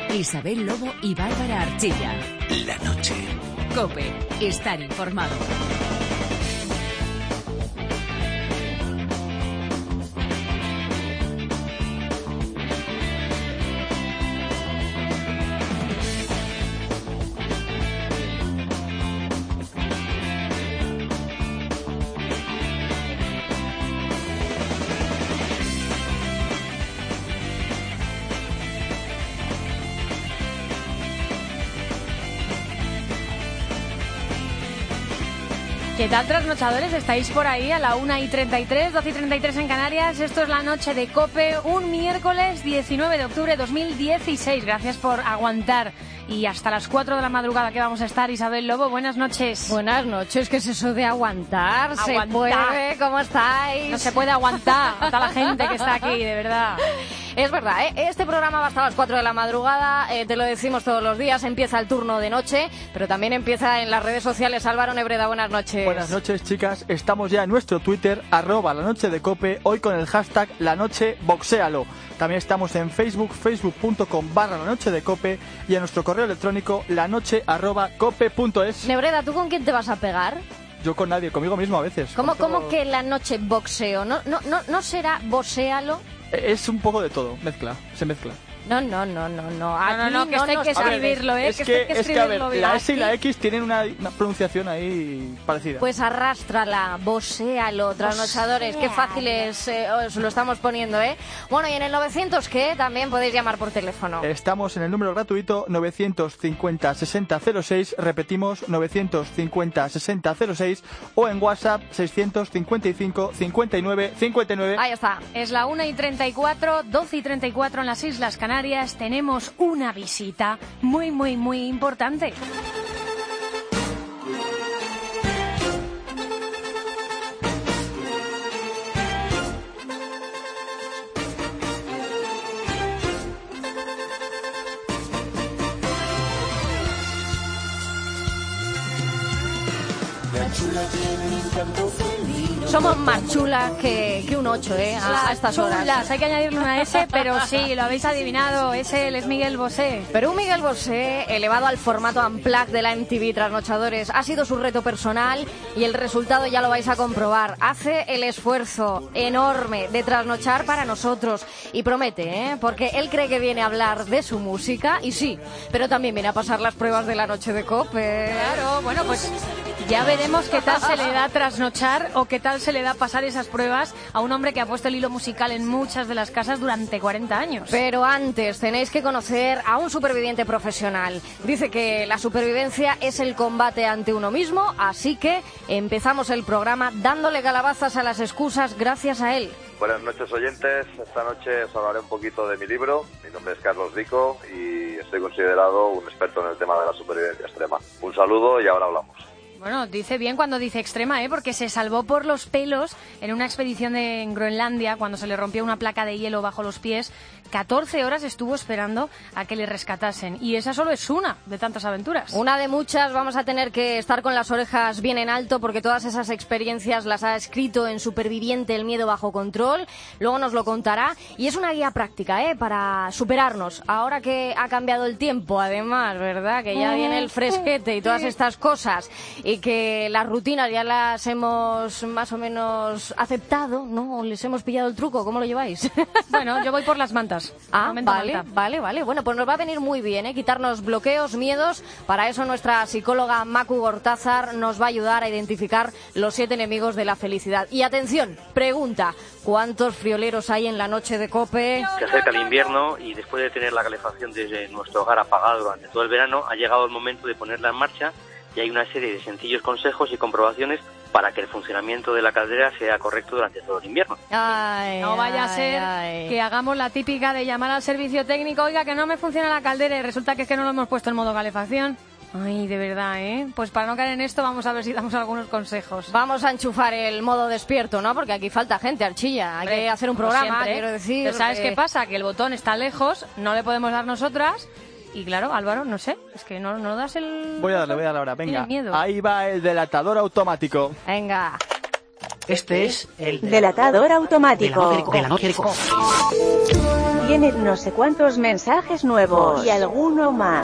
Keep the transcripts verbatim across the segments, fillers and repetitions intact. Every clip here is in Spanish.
Isabel Lobo y Bárbara Archilla. La noche. COPE. Estar informado. ¿Qué tal, trasnochadores? ¿Estáis por ahí a la una y treinta y tres, doce y treinta y tres en Canarias? Esto es La Noche de COPE, un miércoles diecinueve de octubre de dos mil dieciséis. Gracias por aguantar. Y hasta las cuatro de la madrugada que vamos a estar. Isabel Lobo, buenas noches. Buenas noches, ¿qué es eso de aguantar? Aguantar. ¿Se puede? ¿Cómo estáis? No se puede aguantar a toda la gente que está aquí, de verdad. Es verdad, ¿eh? Este programa va hasta las cuatro de la madrugada, eh, te lo decimos todos los días, empieza el turno de noche, pero también empieza en las redes sociales. Álvaro Nebreda, buenas noches. Buenas noches, chicas. Estamos ya en nuestro Twitter, arroba la noche de Cope, hoy con el hashtag la noche boxéalo. También estamos en Facebook, facebook.com barra la noche de Cope, y en nuestro correo electrónico lanoche arroba cope punto es. Nebreda, ¿tú con quién te vas a pegar? Yo con nadie, conmigo mismo a veces. ¿Cómo, Con todo... ¿cómo que la noche boxeo? ¿No, no, no, no será boxéalo? Es un poco de todo, mezcla, se mezcla. No, no, no, no, no. Aquí no, no, no, que esto hay que escribirlo, ¿eh? Es que, que, que, es que, a ver, bien. la S y la X tienen una, una pronunciación ahí parecida. Pues arrástrala, boséalo, trasnochadores. Qué fácil es, eh, os lo estamos poniendo, ¿eh? Bueno, y en el novecientos, ¿qué? También podéis llamar por teléfono. Estamos en el número gratuito novecientos cincuenta sesenta cero seis, repetimos, novecientos cincuenta sesenta cero seis, o en WhatsApp seiscientos cincuenta y cinco cincuenta y nueve cincuenta y nueve. Ahí está. Es la una y treinta y cuatro, doce y treinta y cuatro en las Islas Canarias. Tenemos una visita muy, muy, muy importante. Somos más chulas que, que un ocho, ¿eh? A, a estas horas. Chulas, hay que añadirle una S, pero sí, lo habéis adivinado. Ese él es Miguel Bosé. Pero un Miguel Bosé elevado al formato Unplugged de la M T V Trasnochadores. Ha sido su reto personal y el resultado ya lo vais a comprobar. Hace el esfuerzo enorme de trasnochar para nosotros y promete, ¿eh? Porque él cree que viene a hablar de su música y sí, pero también viene a pasar las pruebas de la noche de COPE. Claro, bueno, pues ya veremos qué tal se le da trasnochar o qué tal se le da pasar esas pruebas a un hombre que ha puesto el hilo musical en muchas de las casas durante cuarenta años. Pero antes tenéis que conocer a un superviviente profesional. Dice que la supervivencia es el combate ante uno mismo, así que empezamos el programa dándole calabazas a las excusas gracias a él. Buenas noches, oyentes. Esta noche os hablaré un poquito de mi libro. Mi nombre es Carlos Rico y estoy considerado un experto en el tema de la supervivencia extrema. Un saludo y ahora hablamos. Bueno, dice bien cuando dice extrema, ¿eh? Porque se salvó por los pelos en una expedición de, en Groenlandia cuando se le rompió una placa de hielo bajo los pies. catorce horas estuvo esperando a que le rescatasen. Y esa solo es una de tantas aventuras. Una de muchas. Vamos a tener que estar con las orejas bien en alto porque todas esas experiencias las ha escrito en Superviviente, el miedo bajo control. Luego nos lo contará. Y es una guía práctica, ¿eh? Para superarnos. Ahora que ha cambiado el tiempo, además, ¿verdad? Que ya viene el fresquete y todas estas cosas. Y que las rutinas ya las hemos más o menos aceptado, ¿no? ¿O les hemos pillado el truco? ¿Cómo lo lleváis? Bueno, yo voy por las mantas. Ah, Momento vale, manta. vale, vale. Bueno, pues nos va a venir muy bien, ¿eh? Quitarnos bloqueos, miedos. Para eso nuestra psicóloga Macu Gortázar nos va a ayudar a identificar los siete enemigos de la felicidad. Y atención, pregunta, ¿cuántos frioleros hay en la noche de COPE? Se acerca el invierno y después de tener la calefacción desde nuestro hogar apagada durante todo el verano, ha llegado el momento de ponerla en marcha. Y hay una serie de sencillos consejos y comprobaciones para que el funcionamiento de la caldera sea correcto durante todo el invierno. Ay, No vaya a ser ay, ay. que hagamos la típica de llamar al servicio técnico, oiga, que no me funciona la caldera y resulta que es que no lo hemos puesto en modo calefacción. Ay, de verdad, ¿eh? Pues para no caer en esto, vamos a ver si damos algunos consejos. Vamos a enchufar el modo despierto, ¿no? Porque aquí falta gente, Archilla. Hay Hombre, que hacer un como programa, siempre, ¿eh? quiero decir. Pero ¿sabes eh, qué pasa? Que el botón está lejos, no le podemos dar nosotras. Y claro, Álvaro, no sé, es que no, no das el... Voy a darle, voy a darle ahora, Tiene venga. miedo. Ahí va el delatador automático. Venga. Este es el Delatador automático. de la noche de COPE. Y en tiene no sé cuántos mensajes nuevos y alguno más.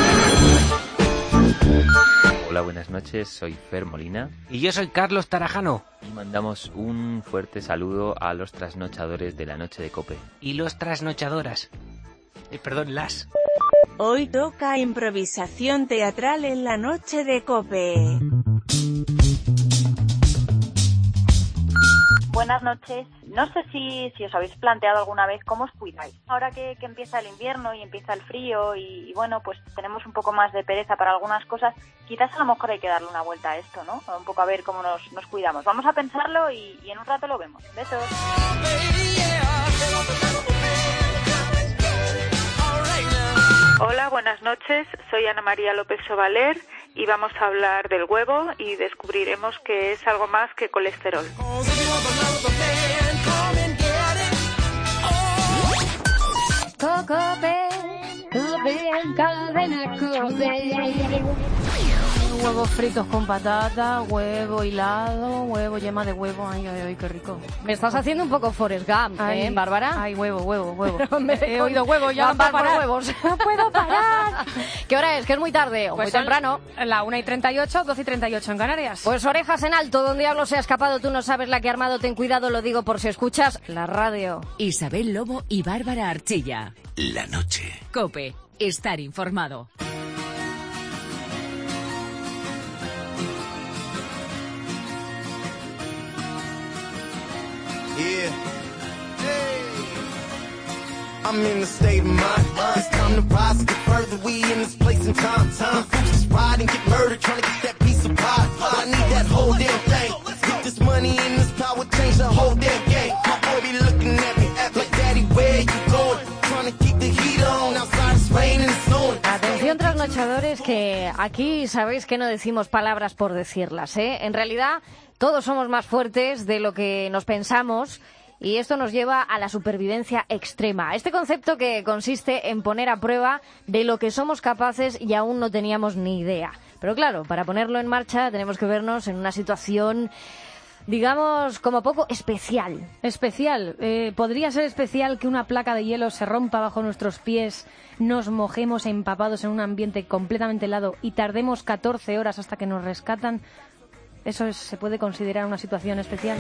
Hola, buenas noches, soy Fer Molina. Y yo soy Carlos Tarajano. Y mandamos un fuerte saludo a los trasnochadores de la noche de COPE. Y los trasnochadoras. Eh, perdón, las. Hoy toca improvisación teatral en la noche de COPE. Buenas noches. No sé si, si os habéis planteado alguna vez cómo os cuidáis. Ahora que, que empieza el invierno y empieza el frío y, y bueno, pues tenemos un poco más de pereza para algunas cosas, quizás a lo mejor hay que darle una vuelta a esto, ¿no? Un poco a ver cómo nos, nos cuidamos. Vamos a pensarlo y, y en un rato lo vemos. Besos. Hola, buenas noches. Soy Ana María López Sobaler y vamos a hablar del huevo y descubriremos que es algo más que colesterol. Cope, Cope, cadena Cope. Huevos fritos con patata, huevo hilado, huevo, yema de huevo. Ay, ay, ay, qué rico. Me estás haciendo un poco Forrest Gump, Ay, ¿eh, Bárbara? Ay, huevo, huevo, huevo. He oído huevo, ya no puedo parar. huevos. No puedo parar. ¿Qué hora es? ¿Que es muy tarde o Pues muy temprano? La una y treinta y ocho, doce y treinta y ocho en Canarias. Pues orejas en alto, ¿dónde diablo se ha escapado? Tú no sabes la que ha armado, ten cuidado, lo digo por si escuchas la radio. Isabel Lobo y Bárbara Archilla. La noche. COPE, estar informado. Yeah. Hey. I'm in the state of mind. It's time to rise and get further. We in this place and time. Time folks just ride and get murdered, trying to get that piece of pie. But I need that whole damn thing. Get this money and this power, change the whole damn game. My boy be looking at me like, Daddy, where you going? Trying to keep the heat on. Outside it's raining and snowing. Atención, trasnochadores, que aquí sabéis que no decimos palabras por decirlas, ¿eh? En realidad, todos somos más fuertes de lo que nos pensamos y esto nos lleva a la supervivencia extrema. Este concepto que consiste en poner a prueba de lo que somos capaces y aún no teníamos ni idea. Pero claro, para ponerlo en marcha tenemos que vernos en una situación, digamos, como poco especial. Especial. Eh, ¿Podría ser especial que una placa de hielo se rompa bajo nuestros pies, nos mojemos empapados en un ambiente completamente helado y tardemos catorce horas hasta que nos rescatan? ¿Eso es, se puede considerar una situación especial?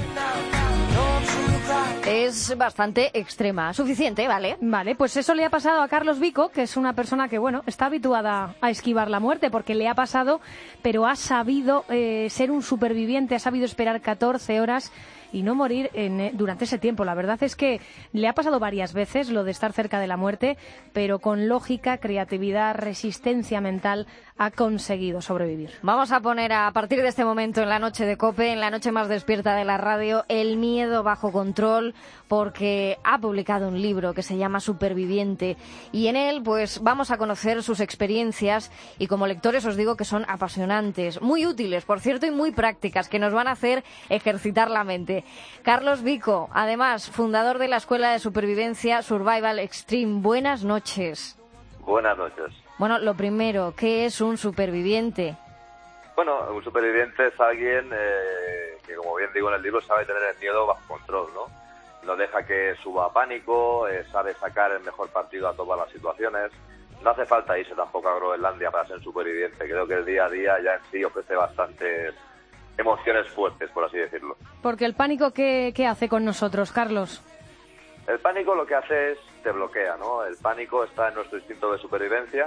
Es bastante extrema. Suficiente, ¿vale? Vale, pues eso le ha pasado a Carlos Vico, que es una persona que, bueno, está habituada a esquivar la muerte, porque le ha pasado, pero ha sabido eh, ser un superviviente, ha sabido esperar catorce horas y no morir en, durante ese tiempo. La verdad es que le ha pasado varias veces lo de estar cerca de la muerte, pero con lógica, creatividad, resistencia mental ha conseguido sobrevivir. Vamos a poner a partir de este momento en la noche de COPE, en la noche más despierta de la radio, el miedo bajo control, porque ha publicado un libro que se llama Superviviente y en él pues vamos a conocer sus experiencias y como lectores os digo que son apasionantes, muy útiles por cierto y muy prácticas, que nos van a hacer ejercitar la mente. Carlos Vico, además fundador de la Escuela de Supervivencia Survival Extreme, buenas noches. Buenas noches. Bueno, lo primero, ¿qué es un superviviente? Bueno, un superviviente es alguien eh, que, como bien digo en el libro, sabe tener el miedo bajo control, ¿no? No deja que suba a pánico, eh, sabe sacar el mejor partido a todas las situaciones. No hace falta irse tampoco a Groenlandia para ser superviviente. Creo que el día a día ya en sí ofrece bastantes emociones fuertes, por así decirlo. Porque el pánico, ¿qué, qué hace con nosotros, Carlos? El pánico lo que hace es te bloquea, ¿no? El pánico está en nuestro instinto de supervivencia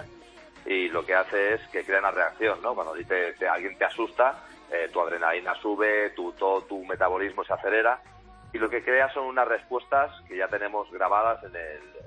y lo que hace es que crea una reacción, ¿no? Cuando dice, te, alguien te asusta, eh, tu adrenalina sube, tu, todo tu metabolismo se acelera y lo que crea son unas respuestas que ya tenemos grabadas en, el,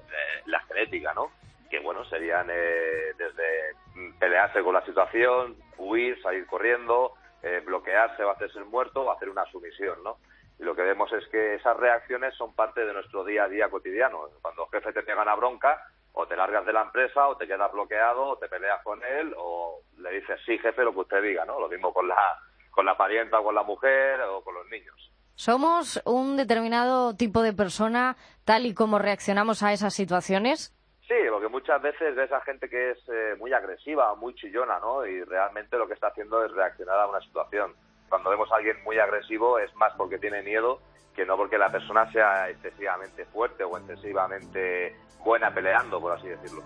en la genética, ¿no? Que, bueno, serían eh, desde pelearse con la situación, huir, salir corriendo, eh, bloquearse o hacerse el muerto o hacer una sumisión, ¿no? Y lo que vemos es que esas reacciones son parte de nuestro día a día cotidiano. Cuando el jefe te pega una bronca, o te largas de la empresa, o te quedas bloqueado, o te peleas con él, o le dices, sí, jefe, lo que usted diga, ¿no? Lo mismo con la, con la parienta o con la mujer o con los niños. ¿Somos un determinado tipo de persona tal y como reaccionamos a esas situaciones? Sí, porque muchas veces ves a gente que es eh, muy agresiva, muy chillona, ¿no? Y realmente lo que está haciendo es reaccionar a una situación. Cuando vemos a alguien muy agresivo es más porque tiene miedo que no porque la persona sea excesivamente fuerte o excesivamente buena peleando, por así decirlo.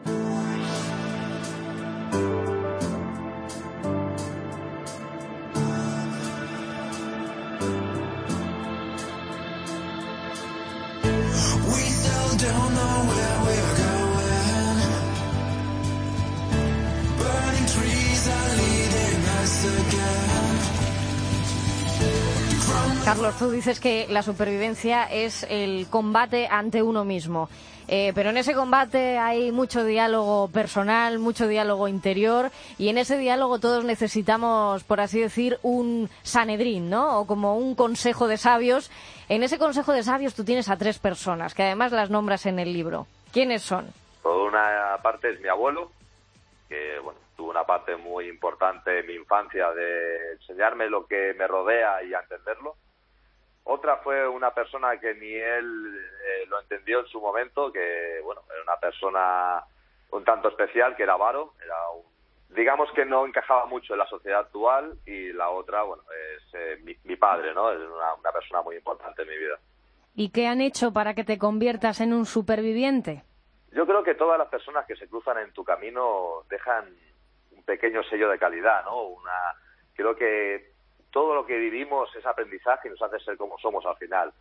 Carlos, tú dices que la supervivencia es el combate ante uno mismo, eh, pero en ese combate hay mucho diálogo personal, mucho diálogo interior, y en ese diálogo todos necesitamos, por así decir, un Sanedrín, ¿no? O como un consejo de sabios. En ese consejo de sabios tú tienes a tres personas, que además las nombras en el libro. ¿Quiénes son? Por una parte es mi abuelo, que bueno, tuvo una parte muy importante en mi infancia de enseñarme lo que me rodea y a entenderlo. Otra fue una persona que ni él eh, lo entendió en su momento, que bueno, era una persona un tanto especial, que era Varo, era un, digamos que no encajaba mucho en la sociedad actual, y la otra, bueno, es eh, mi, mi padre, ¿no? Es una, una persona muy importante en mi vida. ¿Y qué han hecho para que te conviertas en un superviviente? Yo creo que todas las personas que se cruzan en tu camino dejan un pequeño sello de calidad, ¿no? Una, creo que todo lo que vivimos es aprendizaje y nos hace ser como somos al final.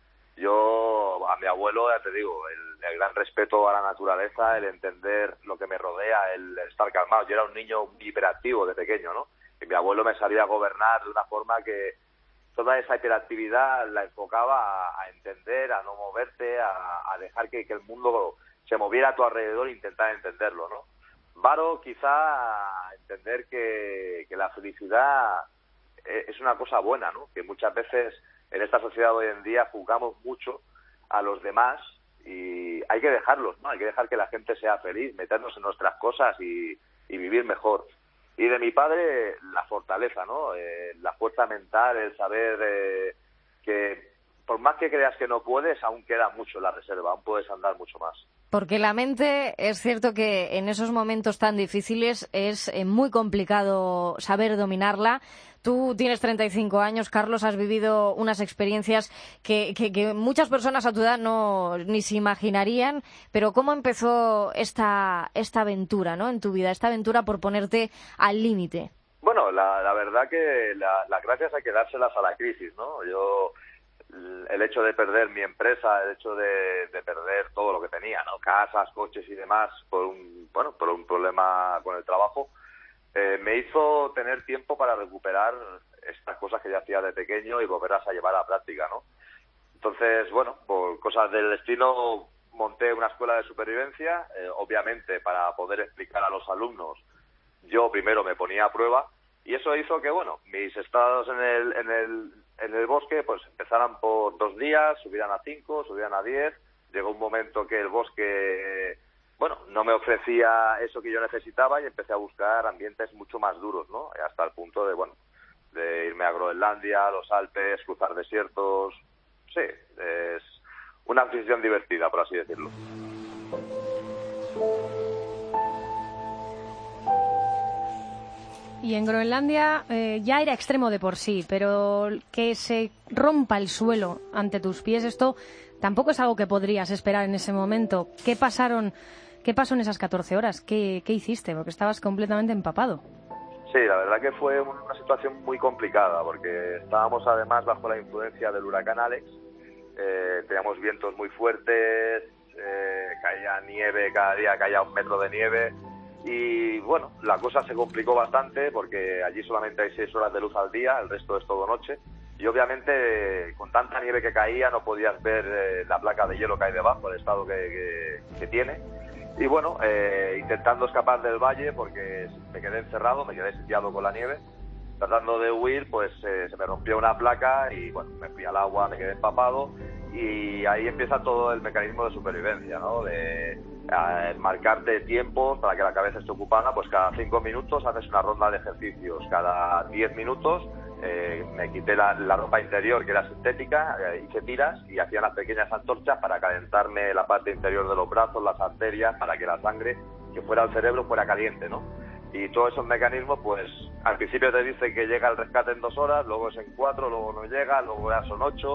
Yo, a mi abuelo, ya te digo, el, el gran respeto a la naturaleza, el entender lo que me rodea, el estar calmado. Yo era un niño hiperactivo de pequeño, ¿no? Y mi abuelo me sabía gobernar de una forma que toda esa hiperactividad la enfocaba a, a entender, a no moverte, a, a dejar que, que el mundo se moviera a tu alrededor e intentar entenderlo, ¿no? Varo, quizá entender que, que la felicidad es una cosa buena, ¿no? Que muchas veces en esta sociedad hoy en día juzgamos mucho a los demás y hay que dejarlos, ¿no? Hay que dejar que la gente sea feliz, meternos en nuestras cosas y, y vivir mejor. Y de mi padre, la fortaleza, ¿no? Eh, la fuerza mental, el saber eh, que por más que creas que no puedes, aún queda mucho en la reserva, aún puedes andar mucho más. Porque la mente, es cierto que en esos momentos tan difíciles es eh, muy complicado saber dominarla. Tú tienes treinta y cinco años, Carlos, has vivido unas experiencias que, que, que muchas personas a tu edad no ni se imaginarían, pero ¿cómo empezó esta, esta aventura, ¿no? En tu vida, esta aventura por ponerte al límite? Bueno, la, la verdad que la, las gracias hay que dárselas a la crisis, ¿no? Yo, el hecho de perder mi empresa, el hecho de, de perder todo lo que tenía, ¿no? Casas, coches y demás, por un, bueno, por un problema con el trabajo, Eh, me hizo tener tiempo para recuperar estas cosas que ya hacía de pequeño y volverlas a llevar a la práctica, ¿no? Entonces, bueno, por cosas del destino monté una escuela de supervivencia, eh, obviamente para poder explicar a los alumnos, yo primero me ponía a prueba y eso hizo que, bueno, mis estados en el, en el, en el bosque pues empezaran por dos días, subieran a cinco, subieran a diez, llegó un momento que el bosque... bueno, no me ofrecía eso que yo necesitaba y empecé a buscar ambientes mucho más duros, ¿no? Hasta el punto de, bueno, de irme a Groenlandia, a los Alpes, cruzar desiertos. Sí, es una afición divertida, por así decirlo. Y en Groenlandia eh, ya era extremo de por sí, pero que se rompa el suelo ante tus pies, esto tampoco es algo que podrías esperar en ese momento. ¿Qué pasaron? ¿Qué pasó en esas catorce horas? ¿Qué, qué hiciste? Porque estabas completamente empapado. Sí, la verdad que fue una situación muy complicada, porque estábamos además bajo la influencia del huracán Alex, eh, teníamos vientos muy fuertes, eh, caía nieve, cada día caía un metro de nieve, y bueno, la cosa se complicó bastante, porque allí solamente hay seis horas de luz al día, el resto es todo noche, y obviamente con tanta nieve que caía no podías ver eh, la placa de hielo que hay debajo, el estado que, que, que tiene. Y bueno, eh, intentando escapar del valle porque me quedé encerrado, me quedé sitiado con la nieve. Tratando de huir, pues eh, se me rompió una placa y bueno, me fui al agua, me quedé empapado y ahí empieza todo el mecanismo de supervivencia, ¿no? De eh, marcarte tiempos para que la cabeza esté ocupada, pues cada cinco minutos haces una ronda de ejercicios, cada diez minutos eh, me quité la, la ropa interior que era sintética, eh, hice tiras y hacía unas pequeñas antorchas para calentarme la parte interior de los brazos, las arterias, para que la sangre que fuera al cerebro fuera caliente, ¿no? Y todos esos mecanismos, pues al principio te dice que llega el rescate en dos horas, luego es en cuatro, luego no llega, luego ya son ocho,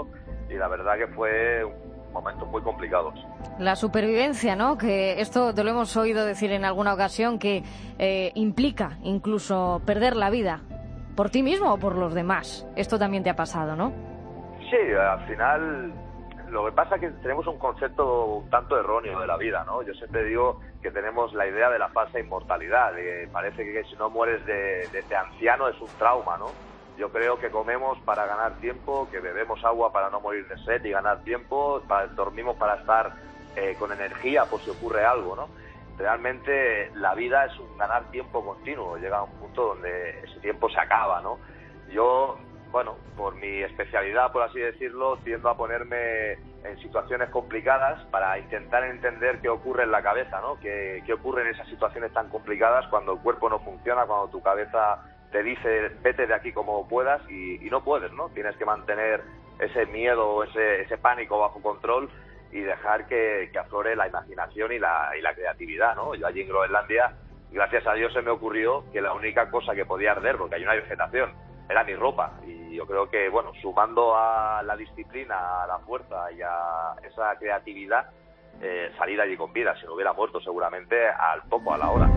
y la verdad que fue un momentos muy complicados. La supervivencia, ¿no? Que esto te lo hemos oído decir en alguna ocasión, que eh, implica incluso perder la vida por ti mismo o por los demás. Esto también te ha pasado, ¿no? Sí, al final lo que pasa es que tenemos un concepto un tanto erróneo de la vida, ¿no? Yo siempre digo que tenemos la idea de la falsa inmortalidad, que parece que si no mueres de, de, de anciano es un trauma, ¿no? Yo creo que comemos para ganar tiempo, que bebemos agua para no morir de sed y ganar tiempo, para, dormimos para estar eh, con energía por si ocurre algo, ¿no? Realmente la vida es un ganar tiempo continuo, llega a un punto donde ese tiempo se acaba, ¿no? Yo, bueno, por mi especialidad, por así decirlo, tiendo a ponerme en situaciones complicadas para intentar entender qué ocurre en la cabeza, ¿no? Qué, qué ocurre en esas situaciones tan complicadas cuando el cuerpo no funciona, cuando tu cabeza te dice vete de aquí como puedas y, y no puedes, ¿no? Tienes que mantener ese miedo, ese, ese pánico bajo control y dejar que, que aflore la imaginación y la, y la creatividad, ¿no? Yo allí en Groenlandia, gracias a Dios se me ocurrió que la única cosa que podía arder, porque hay una vegetación, era mi ropa. Y yo creo que, bueno, sumando a la disciplina, a la fuerza y a esa creatividad, eh, salir allí con vida. Si no hubiera muerto seguramente al poco, a la hora.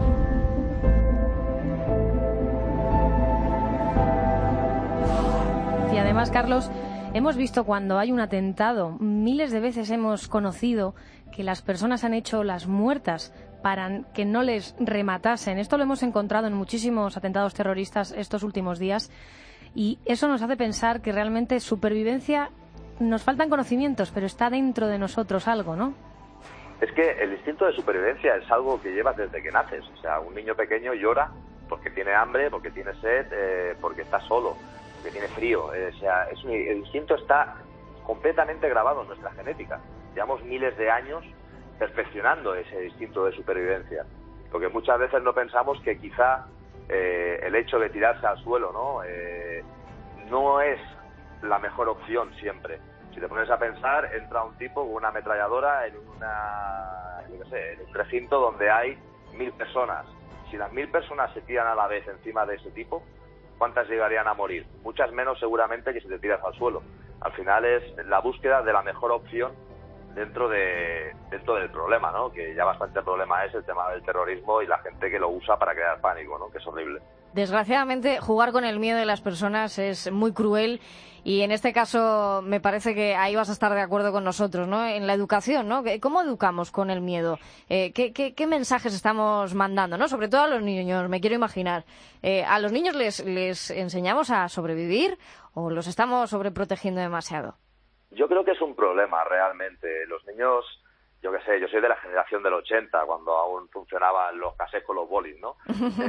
Y además, Carlos, hemos visto cuando hay un atentado, miles de veces hemos conocido que las personas han hecho las muertas para que no les rematasen. Esto lo hemos encontrado en muchísimos atentados terroristas estos últimos días y eso nos hace pensar que realmente supervivencia, nos faltan conocimientos, pero está dentro de nosotros algo, ¿no? Es que el instinto de supervivencia es algo que llevas desde que naces. O sea, un niño pequeño llora porque tiene hambre, porque tiene sed, eh, porque está solo, que tiene frío, eh, o sea, es un, el instinto está completamente grabado en nuestra genética. Llevamos miles de años perfeccionando ese instinto de supervivencia, porque muchas veces no pensamos que quizá eh, el hecho de tirarse al suelo, ¿no? Eh, no es la mejor opción siempre. Si te pones a pensar, entra un tipo con una ametralladora en una, yo qué sé, en un recinto donde hay mil personas. Si las mil personas se tiran a la vez encima de ese tipo, ¿cuántas llegarían a morir? Muchas menos seguramente que si te tiras al suelo. Al final es la búsqueda de la mejor opción dentro de dentro del problema, ¿no? Que ya bastante problema es el tema del terrorismo y la gente que lo usa para crear pánico, ¿no? Que es horrible. Desgraciadamente, jugar con el miedo de las personas es muy cruel y en este caso me parece que ahí vas a estar de acuerdo con nosotros, ¿no? En la educación, ¿no? ¿Cómo educamos con el miedo? Eh, ¿qué, qué, ¿Qué mensajes estamos mandando, no? Sobre todo a los niños, me quiero imaginar. Eh, ¿A los niños les, les enseñamos a sobrevivir o los estamos sobreprotegiendo demasiado? Yo creo que es un problema realmente. Los niños, yo qué sé, yo soy de la generación del ochenta, cuando aún funcionaban los cassettes con los bolis, ¿no?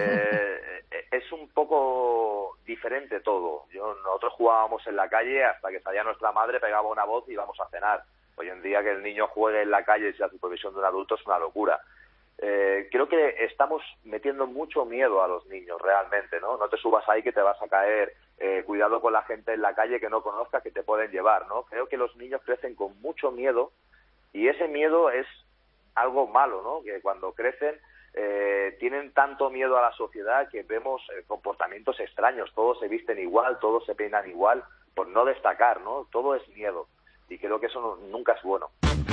eh, es un poco diferente todo. Yo, nosotros jugábamos en la calle hasta que salía nuestra madre, pegaba una voz y íbamos a cenar. Hoy en día que el niño juegue en la calle sin la supervisión de un adulto es una locura. Eh, creo que estamos metiendo mucho miedo a los niños realmente, ¿no? No te subas ahí que te vas a caer, eh, cuidado con la gente en la calle que no conozcas que te pueden llevar, ¿no? Creo que los niños crecen con mucho miedo y ese miedo es algo malo, ¿no? Que cuando crecen eh, tienen tanto miedo a la sociedad que vemos eh, comportamientos extraños, todos se visten igual, todos se peinan igual, por no destacar, ¿no? Todo es miedo y creo que eso no, nunca es bueno.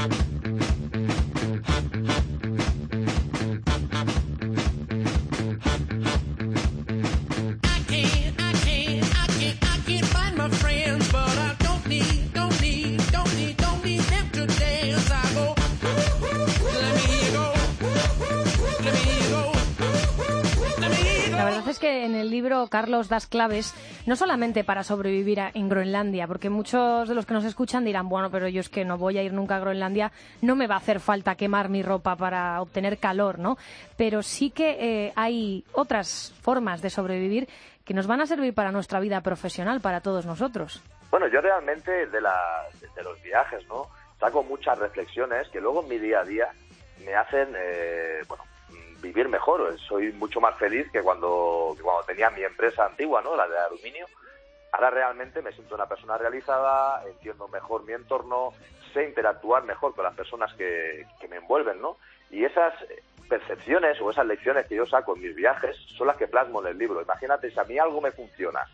La verdad es que en el libro, Carlos, das claves no solamente para sobrevivir a, en Groenlandia, porque muchos de los que nos escuchan dirán, bueno, pero yo es que no voy a ir nunca a Groenlandia, no me va a hacer falta quemar mi ropa para obtener calor, ¿no? Pero sí que eh, hay otras formas de sobrevivir que nos van a servir para nuestra vida profesional, para todos nosotros. Bueno, yo realmente de, la, de los viajes, ¿no? Saco muchas reflexiones que luego en mi día a día me hacen, eh, bueno, vivir mejor. Soy mucho más feliz que cuando, que cuando tenía mi empresa antigua, ¿no? La de aluminio. Ahora realmente me siento una persona realizada, entiendo mejor mi entorno, sé interactuar mejor con las personas que, que me envuelven, ¿no? Y esas percepciones o esas lecciones que yo saco en mis viajes son las que plasmo en el libro. Imagínate, si a mí algo me funciona,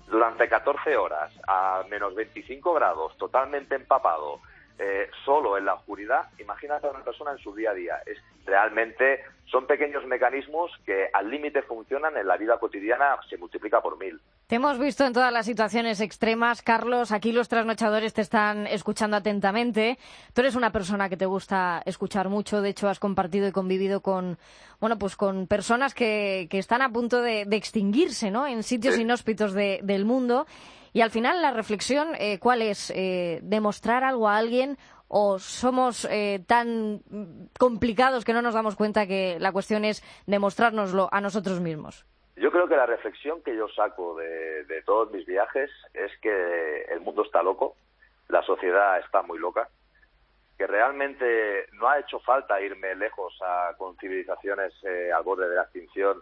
durante catorce horas a menos veinticinco grados, totalmente empapado, eh, solo en la oscuridad, imagínate a una persona en su día a día. Es realmente, son pequeños mecanismos que al límite funcionan en la vida cotidiana, se multiplica por mil. Te hemos visto en todas las situaciones extremas, Carlos. Aquí los trasnochadores te están escuchando atentamente. Tú eres una persona que te gusta escuchar mucho. De hecho, has compartido y convivido con, bueno, pues con personas que, que están a punto de, de extinguirse, ¿no? En sitios sí. inhóspitos de, del mundo. Y al final la reflexión, eh, ¿cuál es? Eh, ¿Demostrar algo a alguien o somos eh, tan complicados que no nos damos cuenta que la cuestión es demostrárnoslo a nosotros mismos? Yo creo que la reflexión que yo saco de, de todos mis viajes es que el mundo está loco, la sociedad está muy loca, que realmente no ha hecho falta irme lejos a, con civilizaciones eh, al borde de la extinción.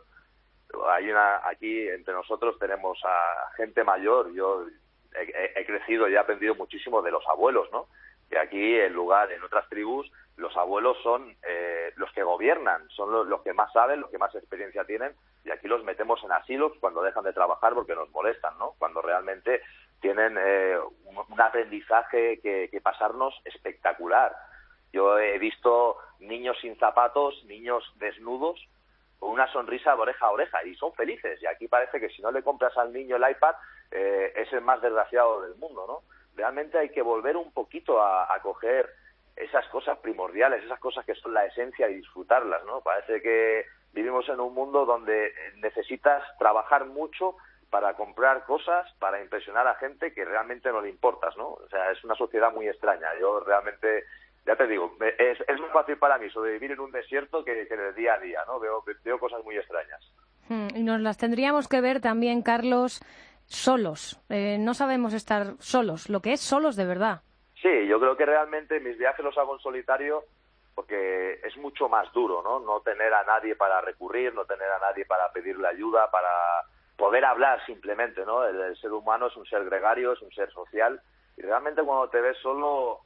Hay una, aquí entre nosotros tenemos a gente mayor. Yo he, he crecido y he aprendido muchísimo de los abuelos, ¿no? Que aquí, en lugar, en otras tribus, los abuelos son eh, los que gobiernan, son los, los que más saben, los que más experiencia tienen, y aquí los metemos en asilos cuando dejan de trabajar porque nos molestan, ¿no? Cuando realmente tienen eh, un, un aprendizaje que, que pasarnos espectacular. Yo he visto niños sin zapatos, niños desnudos, con una sonrisa de oreja a oreja, y son felices. Y aquí parece que si no le compras al niño el iPad, eh, es el más desgraciado del mundo, ¿no? Realmente hay que volver un poquito a, a coger esas cosas primordiales, esas cosas que son la esencia y disfrutarlas, ¿no? Parece que vivimos en un mundo donde necesitas trabajar mucho para comprar cosas, para impresionar a gente que realmente no le importas, ¿no? O sea, es una sociedad muy extraña. Yo realmente, ya te digo, es, es muy fácil para mí sobrevivir en un desierto que, que en el día a día, ¿no? Veo, veo cosas muy extrañas. Hmm, y nos las tendríamos que ver también, Carlos, solos. Eh, no sabemos estar solos, lo que es solos de verdad. Sí, yo creo que realmente mis viajes los hago en solitario porque es mucho más duro, ¿no? No tener a nadie para recurrir, no tener a nadie para pedirle ayuda, para poder hablar simplemente, ¿no? El, el ser humano es un ser gregario, es un ser social, y realmente cuando te ves solo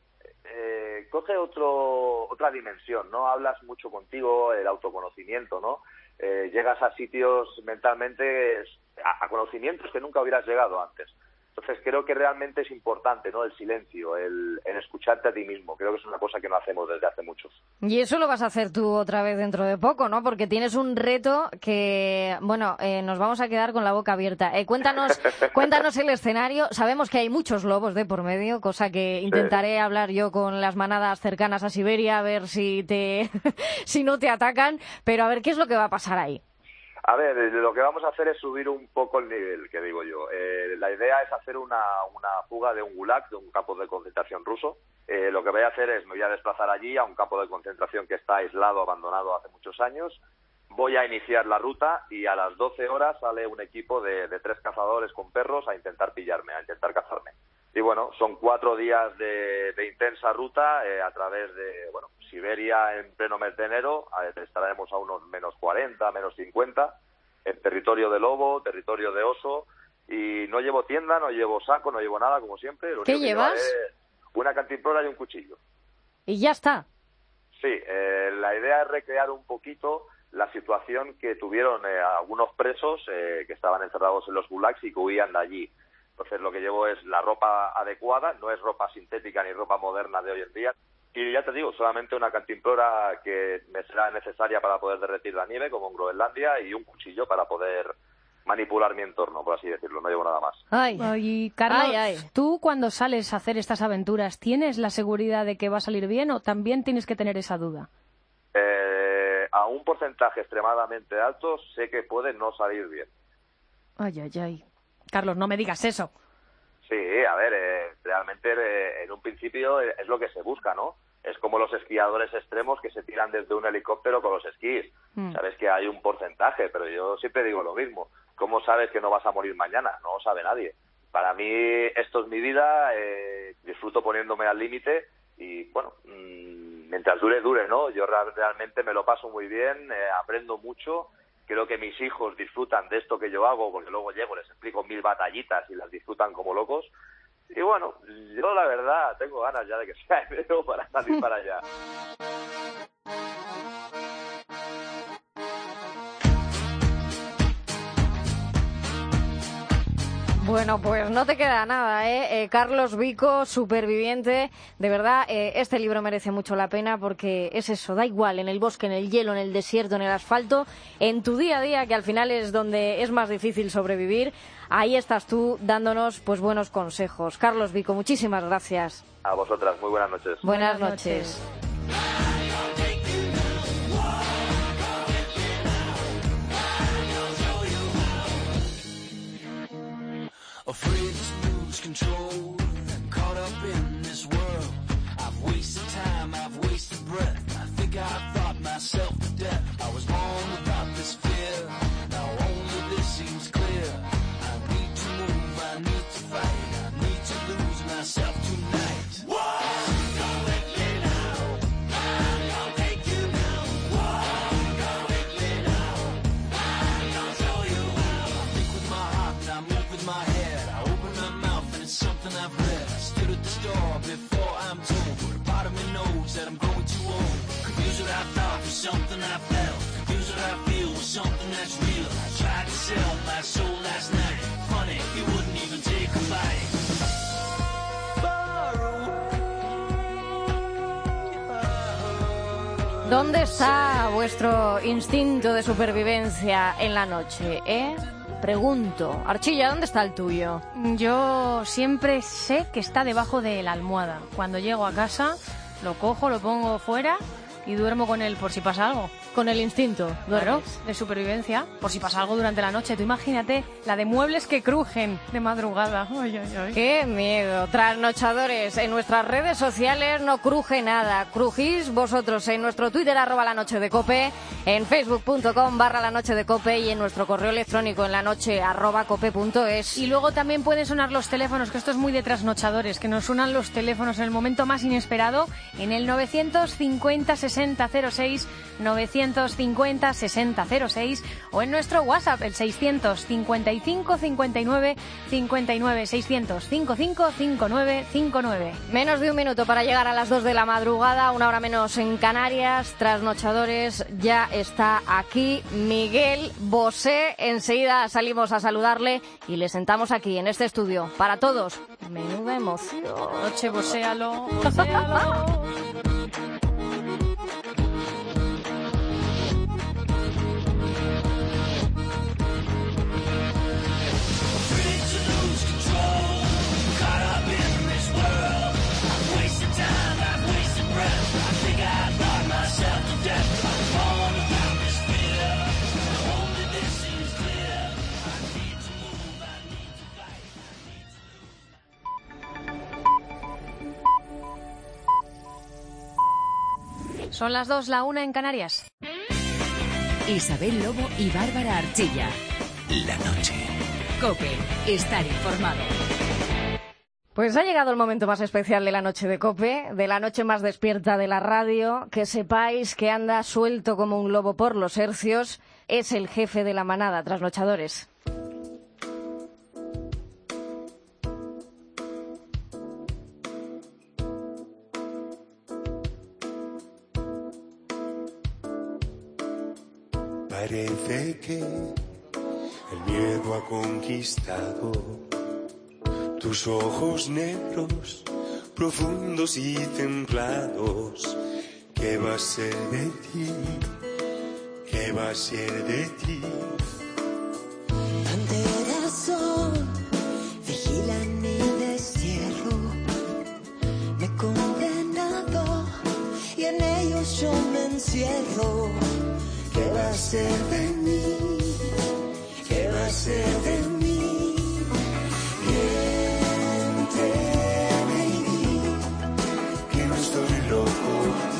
eh, coge otro otra dimensión, ¿no? Hablas mucho contigo, el autoconocimiento, ¿no? Eh, llegas a sitios mentalmente, a, a conocimientos que nunca hubieras llegado antes. Entonces creo que realmente es importante, ¿no? El silencio, el, el escucharte a ti mismo. Creo que es una cosa que no hacemos desde hace muchos. Y eso lo vas a hacer tú otra vez dentro de poco, ¿no? Porque tienes un reto que, bueno, eh, nos vamos a quedar con la boca abierta. Eh, cuéntanos, cuéntanos el escenario. Sabemos que hay muchos lobos de por medio, cosa que intentaré sí. hablar yo con las manadas cercanas a Siberia a ver si te, si no te atacan. Pero a ver qué es lo que va a pasar ahí. A ver, lo que vamos a hacer es subir un poco el nivel, que digo yo. Eh, la idea es hacer una, una fuga de un gulag, de un campo de concentración ruso. Eh, lo que voy a hacer es, me voy a desplazar allí a un campo de concentración que está aislado, abandonado hace muchos años. Voy a iniciar la ruta y a las doce horas sale un equipo de, de tres cazadores con perros a intentar pillarme, a intentar cazarme. Y bueno, son cuatro días de, de intensa ruta eh, a través de, bueno, Siberia en pleno mes de enero, estaremos a unos menos cuarenta, menos cincuenta, en territorio de lobo, territorio de oso, y no llevo tienda, no llevo saco, no llevo nada, como siempre. Lo ¿Qué llevas? Es una cantimplora y un cuchillo. ¿Y ya está? Sí, eh, la idea es recrear un poquito la situación que tuvieron eh, algunos presos eh, que estaban encerrados en los gulags y que huían de allí. Entonces lo que llevo es la ropa adecuada, no es ropa sintética ni ropa moderna de hoy en día. Y ya te digo, solamente una cantimplora que me será necesaria para poder derretir la nieve, como en Groenlandia, y un cuchillo para poder manipular mi entorno, por así decirlo. No llevo nada más. Ay, ay Carlos, ay, ay. tú cuando sales a hacer estas aventuras, ¿tienes la seguridad de que va a salir bien o también tienes que tener esa duda? Eh, a un porcentaje extremadamente alto sé que puede no salir bien. Ay, ay, ay. Carlos, no me digas eso. Sí, a ver, eh, realmente eh, en un principio eh, es lo que se busca, ¿no? Es como los esquiadores extremos que se tiran desde un helicóptero con los esquís. Mm. Sabes que hay un porcentaje, pero yo siempre digo lo mismo. ¿Cómo sabes que no vas a morir mañana? No lo sabe nadie. Para mí esto es mi vida, eh, disfruto poniéndome al límite y, bueno, mmm, mientras dure, dure, ¿no? Yo realmente me lo paso muy bien, eh, aprendo mucho. Creo que mis hijos disfrutan de esto que yo hago, porque luego llego, les explico mil batallitas y las disfrutan como locos. Y bueno, yo la verdad tengo ganas ya de que sea enero para salir para allá. Bueno, pues no te queda nada, ¿eh? eh Carlos Vico, superviviente. De verdad, eh, este libro merece mucho la pena porque es eso, da igual, en el bosque, en el hielo, en el desierto, en el asfalto, en tu día a día, que al final es donde es más difícil sobrevivir. Ahí estás tú dándonos pues buenos consejos. Carlos Vico, muchísimas gracias. A vosotras, muy buenas noches. Buenas, buenas noches. noches. Afraid to lose control and caught up in this world. I've wasted time, I've wasted breath. I think I thought myself to death. I was born without this fear. Now only this seems clear. I need to move, I need to fight. I need to lose myself tonight. Whoa! Before I'm told, but a part of me knows that I'm growing too old. Confused what I thought was something I felt. Confused what I feel was something that's real. I tried to sell my soul last night. Funny, you wouldn't even take a bite. ¿Dónde está vuestro instinto de supervivencia en la noche, eh? Pregunto. Archilla, ¿dónde está el tuyo? Yo siempre sé que está debajo de la almohada. Cuando llego a casa, lo cojo, lo pongo fuera y duermo con él por si pasa algo. Con el instinto, claro, de supervivencia, por si pasa algo durante la noche. Tú imagínate la de muebles que crujen de madrugada. Ay, ay, ay. ¡Qué miedo! Trasnochadores, en nuestras redes sociales no cruje nada. Crujís vosotros en nuestro Twitter, arroba la noche de cope, en facebook.com barra la noche de cope y en nuestro correo electrónico en la noche arroba cope punto es. Y luego también pueden sonar los teléfonos, que esto es muy de trasnochadores, que nos suenan los teléfonos en el momento más inesperado, en el novecientos cincuenta sesenta cero seis, novecientos cincuenta sesenta cero seis o en nuestro WhatsApp, el seiscientos cincuenta y cinco cincuenta y nueve cincuenta y nueve, seiscientos cincuenta y cinco cincuenta y nueve cincuenta y nueve. Menos de un minuto para llegar a las dos de la madrugada, una hora menos en Canarias. Trasnochadores, ya está aquí Miguel Bosé. Enseguida salimos a saludarle y le sentamos aquí en este estudio. Para todos, menuda emoción. Noche, boséalo, boséalo. Son las dos, la una en Canarias. Isabel Lobo y Bárbara Archilla. La noche. COPE. Estar informado. Pues ha llegado el momento más especial de la noche de COPE, de la noche más despierta de la radio. Que sepáis que anda suelto como un lobo por los hercios. Es el jefe de la manada, trasnochadores. Parece que el miedo ha conquistado tus ojos negros, profundos y templados. ¿Qué va a ser de ti? ¿Qué va a ser de ti? Ante el sol, vigilan mi destierro. Me he condenado y en ellos yo me encierro. ¿Qué va a ser de mí? ¿Qué va a ser de mí? Miénteme y di que no estoy loco.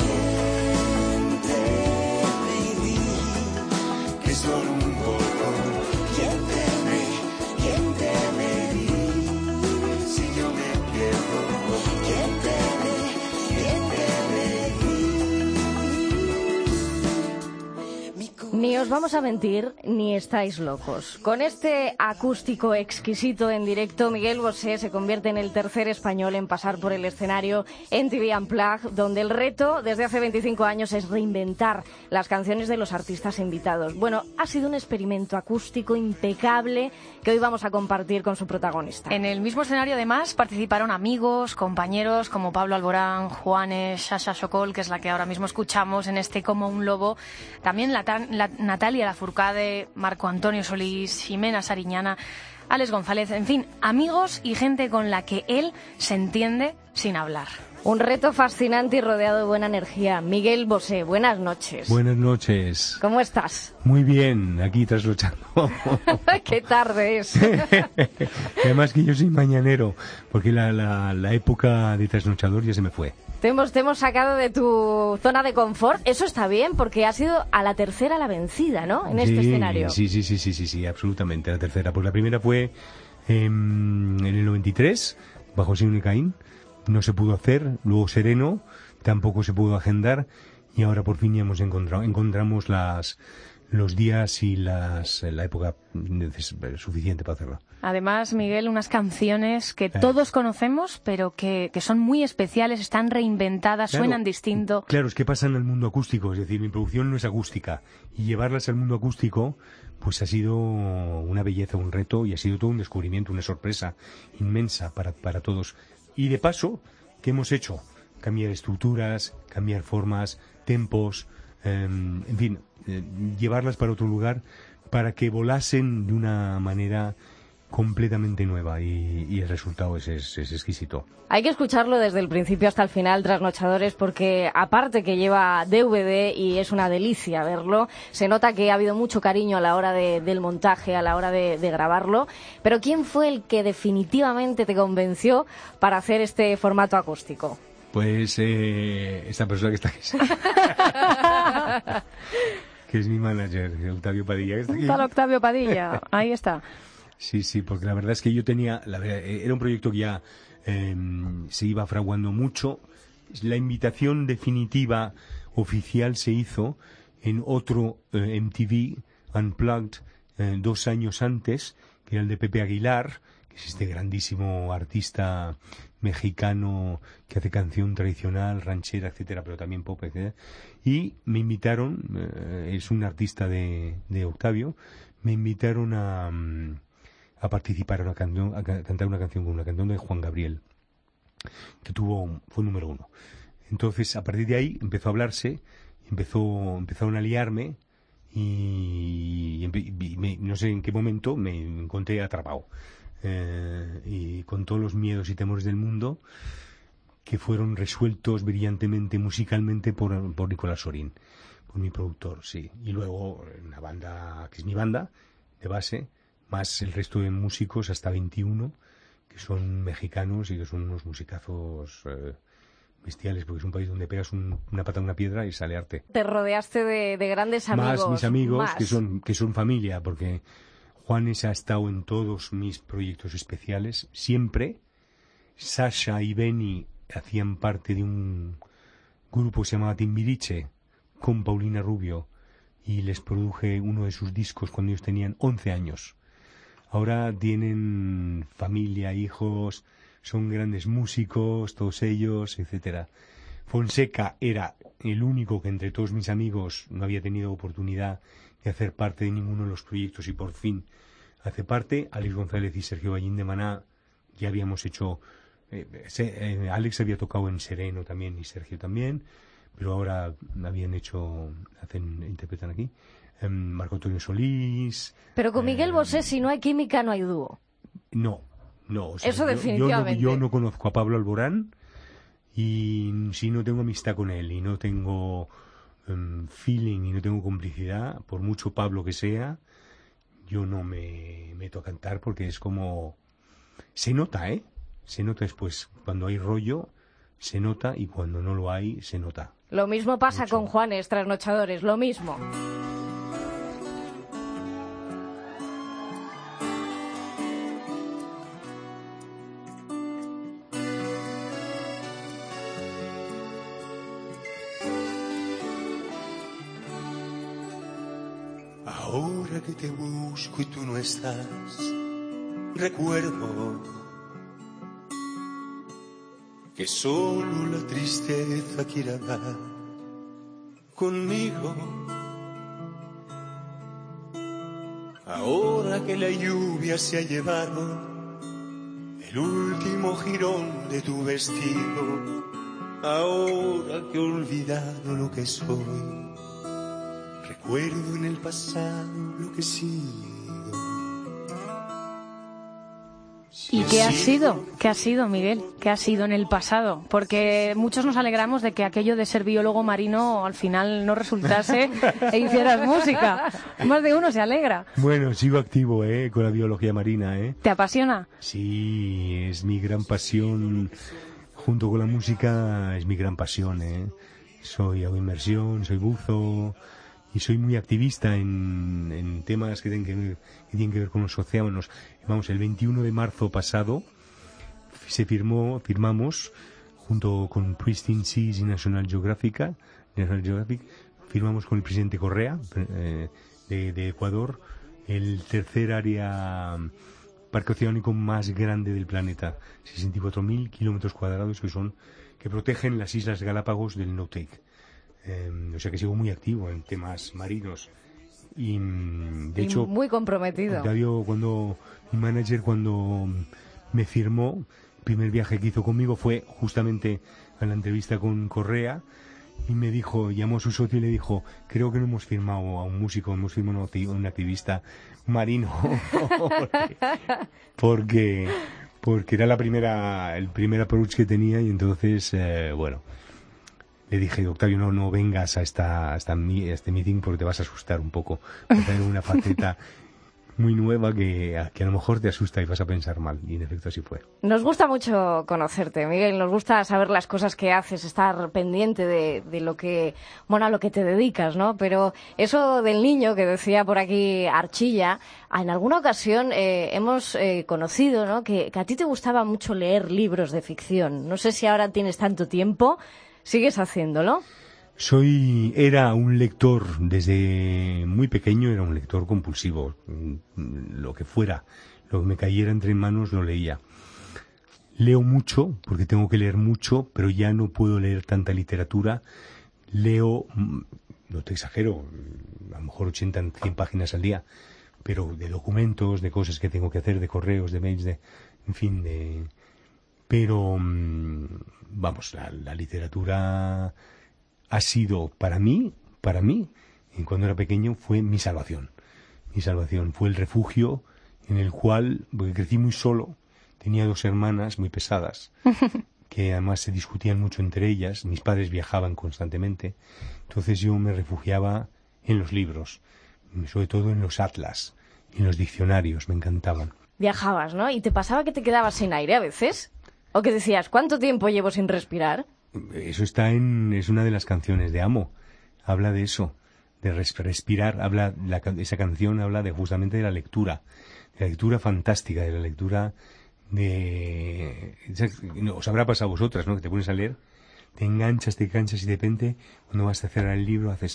Miénteme y di que es solo un poco. Miénteme, miénteme y di si yo me pierdo. Miénteme, miénteme y di. Ni os vamos a mentir, ni estáis locos. Con este acústico exquisito en directo, Miguel Bosé se convierte en el tercer español en pasar por el escenario M T V Unplugged, donde el reto desde hace veinticinco años es reinventar las canciones de los artistas invitados. Bueno, ha sido un experimento acústico impecable que hoy vamos a compartir con su protagonista. En el mismo escenario, además, participaron amigos, compañeros como Pablo Alborán, Juanes, Sasha Sokol, que es la que ahora mismo escuchamos en este Como un lobo. También la, la Natalia Lafourcade, Marco Antonio Solís, Ximena Sariñana, Alex González, en fin, amigos y gente con la que él se entiende sin hablar. Un reto fascinante y rodeado de buena energía. Miguel Bosé, buenas noches. Buenas noches. ¿Cómo estás? Muy bien, aquí trasnochando. ¡Qué tarde es! Además que yo soy mañanero, porque la, la, la época de trasnochador ya se me fue. Te hemos, te hemos sacado de tu zona de confort. Eso está bien, porque has sido a la tercera la vencida, ¿no? En sí, este escenario. Sí, sí, sí, sí, sí, sí, absolutamente, la tercera. Pues la primera fue eh, en el noventa y tres, bajo Simón y Caín. No se pudo hacer, luego Sereno tampoco se pudo agendar y ahora por fin ya hemos encontrado, encontramos las, los días y las, la época suficiente para hacerlo. Además, Miguel, unas canciones que eh. todos conocemos, pero que, que son muy especiales, están reinventadas, claro, suenan distinto. Claro, es que pasan al mundo acústico, es decir, mi producción no es acústica y llevarlas al mundo acústico pues ha sido una belleza, un reto y ha sido todo un descubrimiento, una sorpresa inmensa para, para todos. Y de paso, ¿qué hemos hecho? Cambiar estructuras, cambiar formas, tempos, eh, en fin, eh, llevarlas para otro lugar para que volasen de una manera completamente nueva y, y el resultado es, es, es exquisito. Hay que escucharlo desde el principio hasta el final, Trasnochadores, porque aparte que lleva D V D y es una delicia verlo, se nota que ha habido mucho cariño a la hora de, del montaje, a la hora de, de grabarlo. Pero ¿quién fue el que definitivamente te convenció para hacer este formato acústico? Pues eh, esta persona que está aquí. Que es mi manager, Octavio Padilla. Que está aquí. Está Octavio Padilla, ahí está. Sí, sí, porque la verdad es que yo tenía, la verdad, era un proyecto que ya eh, se iba fraguando mucho. La invitación definitiva oficial se hizo en otro eh, M T V Unplugged eh, dos años antes, que era el de Pepe Aguilar, que es este grandísimo artista mexicano que hace canción tradicional, ranchera, etcétera, pero también pop, etcétera. Y me invitaron, eh, es un artista de, de Octavio, me invitaron a... a participar a, una canción, a cantar una canción con una canción de Juan Gabriel, que tuvo fue número uno. Entonces, a partir de ahí empezó a hablarse, empezó empezaron a liarme y, y, y me, no sé en qué momento me encontré atrapado. Eh, y con todos los miedos y temores del mundo que fueron resueltos brillantemente musicalmente por, por Nicolás Sorín, por mi productor, sí. Y luego una banda, que es mi banda, de base, más el resto de músicos, hasta veintiuno, que son mexicanos y que son unos musicazos eh, bestiales, porque es un país donde pegas un, una pata a una piedra y sale arte. Te rodeaste de, de grandes amigos. Más mis amigos, más. que son que son familia, porque Juanes ha estado en todos mis proyectos especiales, siempre. Sasha y Benny hacían parte de un grupo que se llamaba Timbiriche, con Paulina Rubio, y les produje uno de sus discos cuando ellos tenían once años. Ahora tienen familia, hijos, son grandes músicos, todos ellos, etcétera. Fonseca era el único que entre todos mis amigos no había tenido oportunidad de hacer parte de ninguno de los proyectos y por fin hace parte. Alex González y Sergio Ballín de Maná ya habíamos hecho... Eh, se, eh, Alex había tocado en Sereno también y Sergio también, pero ahora habían hecho, hacen, interpretan aquí. Marco Antonio Solís. Pero con Miguel eh, Bosé, si no hay química, no hay dúo. No, no. O sea, Eso yo, definitivamente. Yo no, yo no conozco a Pablo Alborán y si no tengo amistad con él y no tengo um, feeling y no tengo complicidad, por mucho Pablo que sea, yo no me meto a cantar porque es como... Se nota, ¿eh? Se nota después. Cuando hay rollo, se nota y cuando no lo hay, se nota. Lo mismo pasa mucho. Con Juanes, Trasnochadores, lo mismo. Ahora que te busco y tú no estás, recuerdo que solo la tristeza quiere hablar conmigo. Ahora que la lluvia se ha llevado el último jirón de tu vestido, ahora que he olvidado lo que soy, recuerdo en el pasado lo que he sido. ¿Y qué ha sido? ¿Qué ha sido, Miguel? ¿Qué ha sido en el pasado? Porque muchos nos alegramos de que aquello de ser biólogo marino al final no resultase e hicieras música. Más de uno se alegra. Bueno, sigo activo, ¿eh? Con la biología marina, ¿eh? ¿Te apasiona? Sí, es mi gran pasión. Junto con la música es mi gran pasión, ¿eh? Soy hago inmersión, soy buzo y soy muy activista en, en temas que tienen que, ver, que tienen que ver con los océanos. Vamos, el veintiuno de marzo pasado se firmó, firmamos, junto con Pristine Seas y National Geographic, National Geographic, firmamos con el presidente Correa eh, de, de Ecuador, el tercer área parque oceánico más grande del planeta, sesenta y cuatro mil kilómetros cuadrados que son que protegen las Islas Galápagos del No-Take. Eh, o sea que sigo muy activo en temas marinos y de y hecho muy comprometido. Octavio, cuando mi manager cuando me firmó, el primer viaje que hizo conmigo fue justamente a la entrevista con Correa y me dijo, llamó a su socio y le dijo, creo que no hemos firmado a un músico, hemos firmado a un activista marino porque, porque porque era la primera el primer approach que tenía y entonces eh, bueno, le dije, Octavio, no no vengas a esta a, esta, a este meeting porque te vas a asustar un poco, va a tener una faceta muy nueva que, que a lo mejor te asusta y vas a pensar mal, y en efecto así fue. Nos gusta mucho conocerte, Miguel, nos gusta saber las cosas que haces, estar pendiente de, de lo que, bueno, a lo que te dedicas, ¿no? Pero eso del niño que decía por aquí Archilla, en alguna ocasión eh, hemos eh, conocido, ¿no?, que, que a ti te gustaba mucho leer libros de ficción. No sé si ahora tienes tanto tiempo, ¿sigues haciéndolo? Soy, era un lector desde muy pequeño, era un lector compulsivo, lo que fuera, lo que me cayera entre manos lo leía. Leo mucho, porque tengo que leer mucho, pero ya no puedo leer tanta literatura. Leo, no te exagero, a lo mejor ochenta, cien páginas al día, pero de documentos, de cosas que tengo que hacer, de correos, de mails, de, en fin, de... Pero, vamos, la, la literatura ha sido para mí, para mí, y cuando era pequeño, fue mi salvación. Mi salvación fue el refugio en el cual, porque crecí muy solo, tenía dos hermanas muy pesadas, que además se discutían mucho entre ellas, mis padres viajaban constantemente, entonces yo me refugiaba en los libros, sobre todo en los atlas, en los diccionarios, me encantaban. Viajabas, ¿no? ¿Y te pasaba que te quedabas sin aire a veces? ¿O que decías, ¿cuánto tiempo llevo sin respirar? Eso está en, es una de las canciones de Amo, habla de eso, de respirar, habla, la, esa canción habla de justamente de la lectura, de la lectura fantástica, de la lectura de... Os habrá pasado a vosotras, ¿no?, que te pones a leer, te enganchas, te enganchas y de repente, cuando vas a cerrar el libro, haces...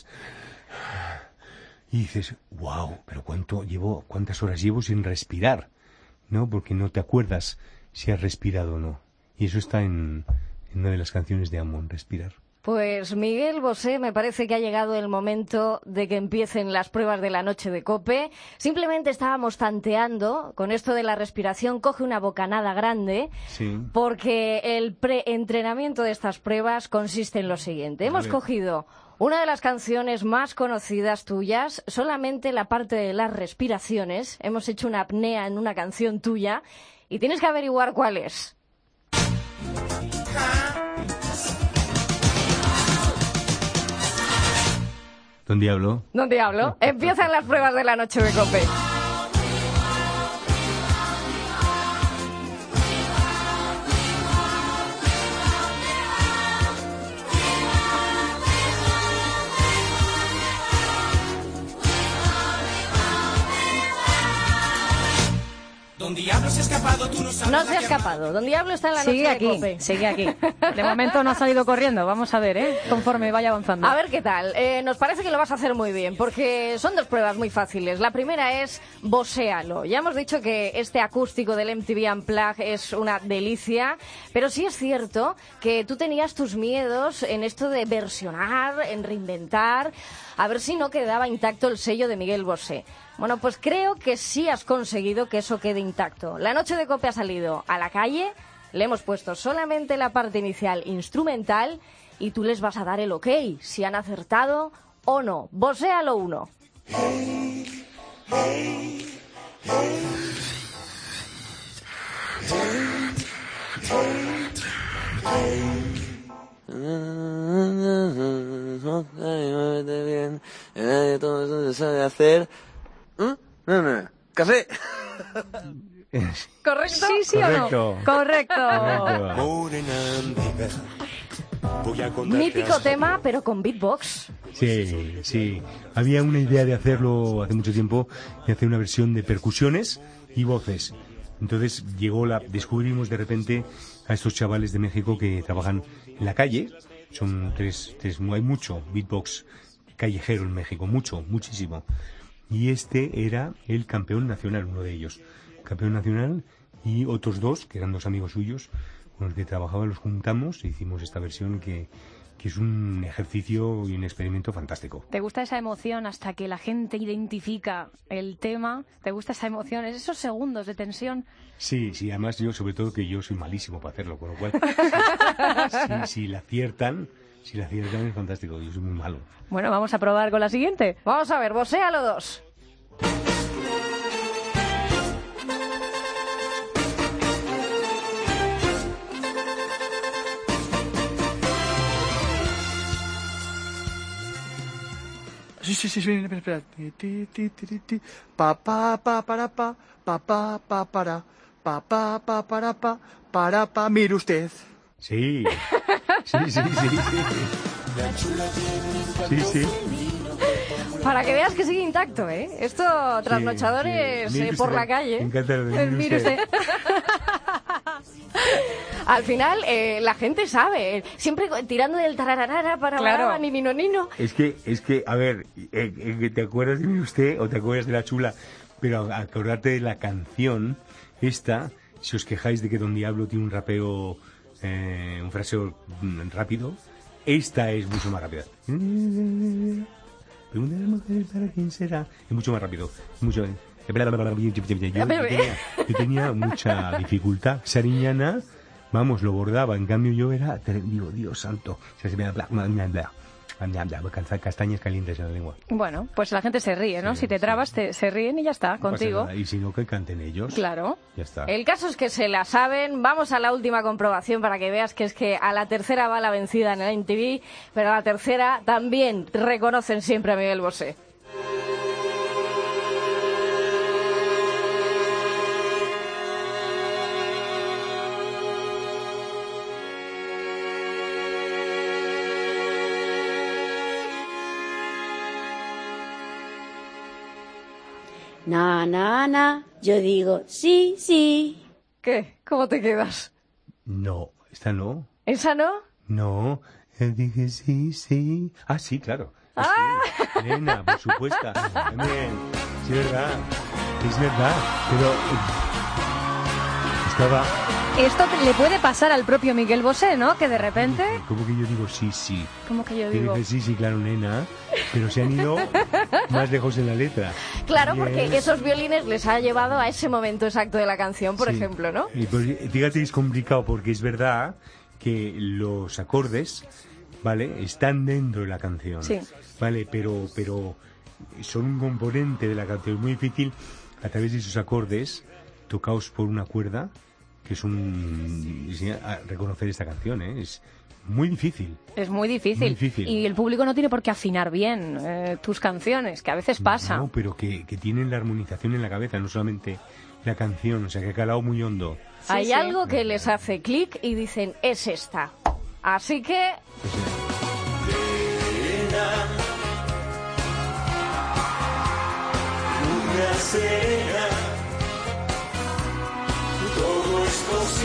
Y dices, wow, pero cuánto llevo, cuántas horas llevo sin respirar, ¿no? Porque no te acuerdas si has respirado o no. Y eso está en... en una de las canciones de Amon, Respirar. Pues Miguel Bosé, me parece que ha llegado el momento de que empiecen las pruebas de la noche de COPE. Simplemente estábamos tanteando con esto de la respiración, coge una bocanada grande, sí, porque el preentrenamiento de estas pruebas consiste en lo siguiente. A Hemos ver. cogido una de las canciones más conocidas tuyas, solamente la parte de las respiraciones. Hemos hecho una apnea en una canción tuya y tienes que averiguar cuál es. ¿Don Diablo? Don Diablo, empiezan las pruebas de la noche de COPE. Don Diablo No se ha escapado, tú no sabes. No se ha escapado. Don Diablo está en la noche Sigue aquí, de Cope. sigue aquí. De momento no ha salido corriendo. Vamos a ver, ¿eh? Conforme vaya avanzando. A ver qué tal. Eh, nos parece que lo vas a hacer muy bien, porque son dos pruebas muy fáciles. La primera es voséalo. Ya hemos dicho que este acústico del M T V Unplugged es una delicia, pero sí es cierto que tú tenías tus miedos en esto de versionar, en reinventar, a ver si no quedaba intacto el sello de Miguel Bosé. Bueno, pues creo que sí has conseguido que eso quede intacto. La noche de Cope ha salido a la calle, le hemos puesto solamente la parte inicial instrumental y tú les vas a dar el ok, si han acertado o no. Voséalo uno. Hey, hey, hey. Bien, todo eso se sabe hacer. ¿Mm? No, no, café. ¿Correcto? Sí, sí Correcto. o no. Correcto. Mítico tema, pero con beatbox. Sí, sí. Había una idea de hacerlo hace mucho tiempo, de hacer una versión de percusiones y voces. Entonces llegó la, descubrimos de repente a estos chavales de México que trabajan en la calle. Son tres, tres, hay mucho beatbox callejero en México, mucho, muchísimo. Y este era el campeón nacional, uno de ellos. Campeón nacional y otros dos, que eran dos amigos suyos, con los que trabajaba, los juntamos e hicimos esta versión que, que es un ejercicio y un experimento fantástico. ¿Te gusta esa emoción hasta que la gente identifica el tema? ¿Te gusta esa emoción? ¿Es esos segundos de tensión? Sí, sí, además yo, sobre todo que yo soy malísimo para hacerlo, con lo cual, si, si la aciertan, si la aciertan es fantástico, yo soy muy malo. Bueno, vamos a probar con la siguiente. Vamos a ver, voséalo dos. Sí, sí, sí, sí, espera, espera. Ti, ti, ti, ti, ti. Pa, pa, pa, para, pa, pa, pa, pa, para, pa, pa, pa, para, pa, para, pa, mire usted. Sí, sí, sí, sí, sí. Sí, sí. Para que veas que sigue intacto, ¿eh? Esto, trasnochadores sí, sí. eh, por la calle. Me encanta lo de Eh, mire usted. Al final, eh, la gente sabe, siempre tirando del tarararara para Claro. para ni nino nino. Es que, es que, a ver, eh, eh, ¿te acuerdas de mí usted o te acuerdas de la chula? Pero acordate de la canción esta, si os quejáis de que Don Diablo tiene un rapeo, eh, un fraseo mm, rápido, esta es mucho más rápida. Pregunta a la mujer para quién será. Es mucho más rápido, mucho. Yo, yo tenía, yo tenía mucha dificultad. Sariñana, vamos, lo bordaba. En cambio yo era, digo, Dios santo. O sea, se me da castañas calientes en la lengua. Bueno, pues la gente se ríe, ¿no? Sí, si te sí. trabas, te, se ríen y ya está, No pasa contigo. nada. Y si no, que canten ellos. Claro. Ya está. El caso es que se la saben. Vamos a la última comprobación para que veas que es que a la tercera va la vencida en el M T V, pero a la tercera también reconocen siempre a Miguel Bosé. Na, na, na. Yo digo, sí, sí. ¿Qué? ¿Cómo te quedas? No, esta no. ¿Esa no? No, eh, dije sí, sí. Ah, sí, claro. ¡Ah! Sí, nena, por supuesto. También. Sí, es verdad. Es verdad. Pero eh, estaba... Esto te- le puede pasar al propio Miguel Bosé, ¿no? Que de repente... ¿Cómo que yo digo sí, sí? ¿Cómo que yo Que digo? dice sí, sí, claro, nena. Pero se han ido más lejos en la letra. Claro, Yes. porque esos violines les ha llevado a ese momento exacto de la canción, por Sí. ejemplo, ¿no? Y pues, fíjate, es complicado porque es verdad que los acordes, ¿vale? Están dentro de la canción. Sí. ¿Vale? Pero, pero son un componente de la canción. Es muy difícil a través de esos acordes tocados por una cuerda, que es un... a reconocer esta canción, ¿eh? Es muy difícil. Es muy difícil. Muy difícil. Y el público no tiene por qué afinar bien eh, tus canciones, que a veces pasa. No, pero que, que tienen la armonización en la cabeza, no solamente la canción, o sea, que ha calado muy hondo. Hay sí. algo que les hace clic y dicen, es esta. Así que... Una cena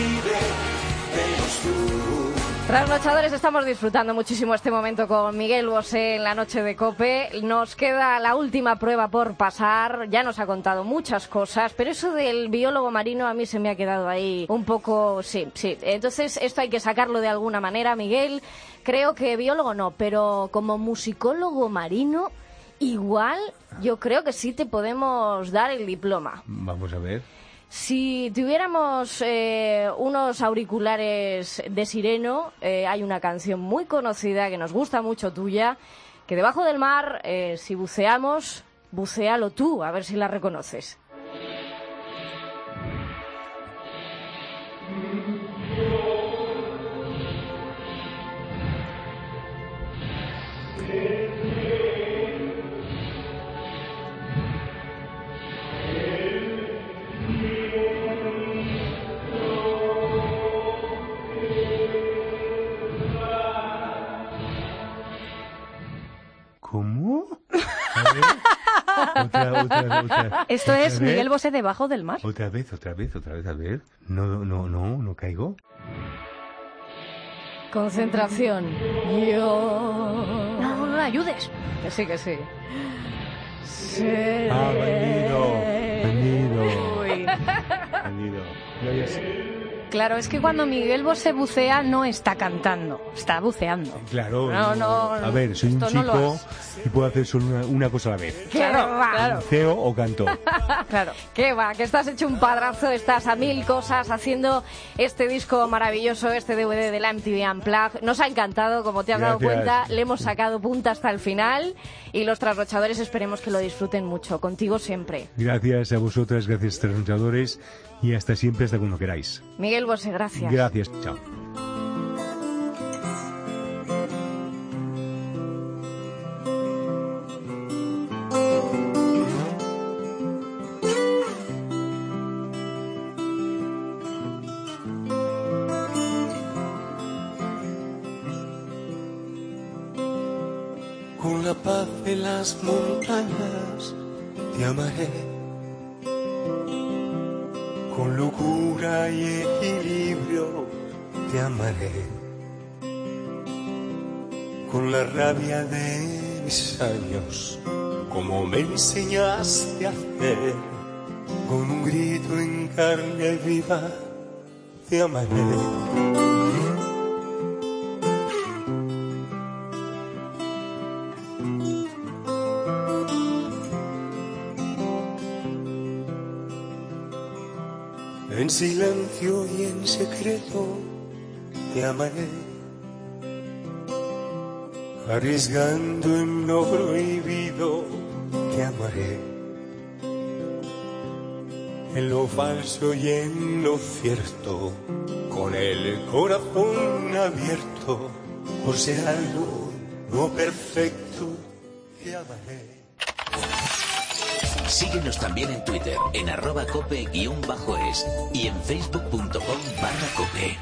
vive menos tú. Trasnochadores, estamos disfrutando muchísimo este momento con Miguel Bosé en la noche de COPE. Nos queda la última prueba por pasar. Ya nos ha contado muchas cosas, pero eso del biólogo marino a mí se me ha quedado ahí un poco... Sí, sí. Entonces esto hay que sacarlo de alguna manera, Miguel. Creo que biólogo no, pero como musicólogo marino, igual yo creo que sí te podemos dar el diploma. Vamos a ver. Si tuviéramos eh, unos auriculares de sireno, eh, hay una canción muy conocida que nos gusta mucho tuya, que debajo del mar, eh, si buceamos, bucealo tú, a ver si la reconoces. ¿Cómo? A ver. Otra, otra, otra. Esto ¿Otra es vez? Miguel Bosé debajo del mar. Otra vez, otra vez, otra vez, a ver. No, no, no, no caigo. Concentración. Yo... No, no, no la ayudes. Que sí, que sí. Seré... Ah, bandido. Bandido. Uy. Bandido. No, ya sé. Claro, es que cuando Miguel Bosé bucea no está cantando, está buceando. Claro. No, no, A ver, soy un esto no lo chico has- y puedo hacer solo una, una cosa a la vez. Claro, claro. Buceo o canto. Claro. ¿Qué va? Que estás hecho un padrazo, estás a mil cosas haciendo este disco maravilloso, este D V D de la M T V Unplugged. Nos ha encantado, como te has dado Gracias. cuenta, le hemos sacado punta hasta el final y los trasnochadores esperemos que lo disfruten mucho. Contigo siempre. Gracias a vosotras, gracias trasnochadores y hasta siempre, hasta cuando queráis. Miguel Bosé, gracias. Gracias, chao. Con la paz de las montañas te amaré, con locura y equilibrio te amaré, con la rabia de mis años, como me enseñaste a hacer, con un grito en carne viva te amaré. En silencio y en secreto te amaré, arriesgando en lo prohibido te amaré, en lo falso y en lo cierto, con el corazón abierto, por ser algo no perfecto te amaré. Síguenos también en Twitter, en arroba cope-es y en facebook punto com barra cope.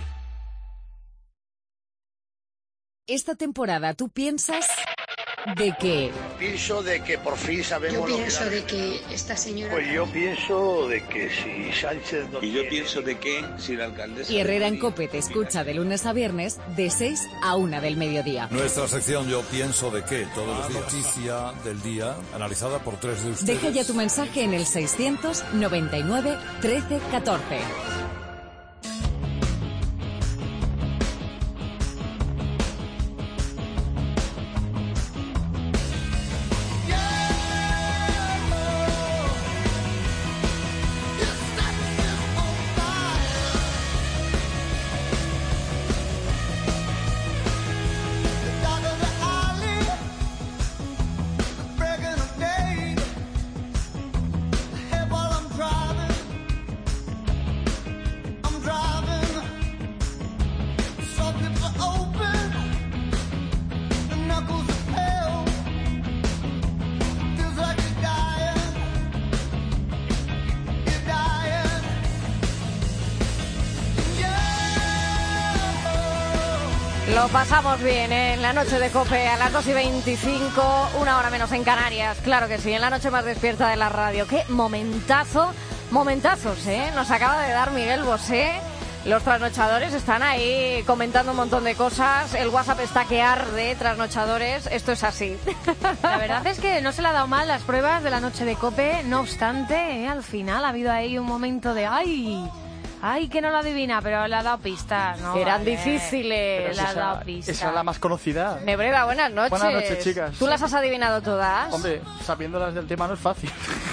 Esta temporada tú piensas de que... Pienso de que por fin sabemos Yo lo pienso que... de que esta señora... Pues yo pienso de que si Sánchez... No y yo pienso de que si la alcaldesa... Y Herrera en COPE te escucha de lunes a viernes de seis a una del mediodía. Nuestra sección Yo pienso de qué, todos los días. Noticia del día, analizada por tres de ustedes. Deja ya tu mensaje en el seiscientos noventa y nueve trece catorce. Lo pasamos bien, ¿eh? En la noche de COPE a las dos y veinticinco, una hora menos en Canarias, claro que sí, en la noche más despierta de la radio. ¡Qué momentazo! Momentazos, ¿eh? Nos acaba de dar Miguel Bosé Los trasnochadores están ahí comentando un montón de cosas. El WhatsApp está que arde, trasnochadores. Esto es así. La verdad es que no se le ha dado mal las pruebas de la noche de COPE. No obstante, ¿eh? Al final ha habido ahí un momento de ¡ay! Ay, que no lo adivina, pero le ha dado pistas. No, Eran vale. difíciles. Le ha dado pistas. Esa es la más conocida. Nebreda, buenas noches. Buenas noches, chicas. ¿Tú las has adivinado todas? Hombre, sabiéndolas del tema no es fácil.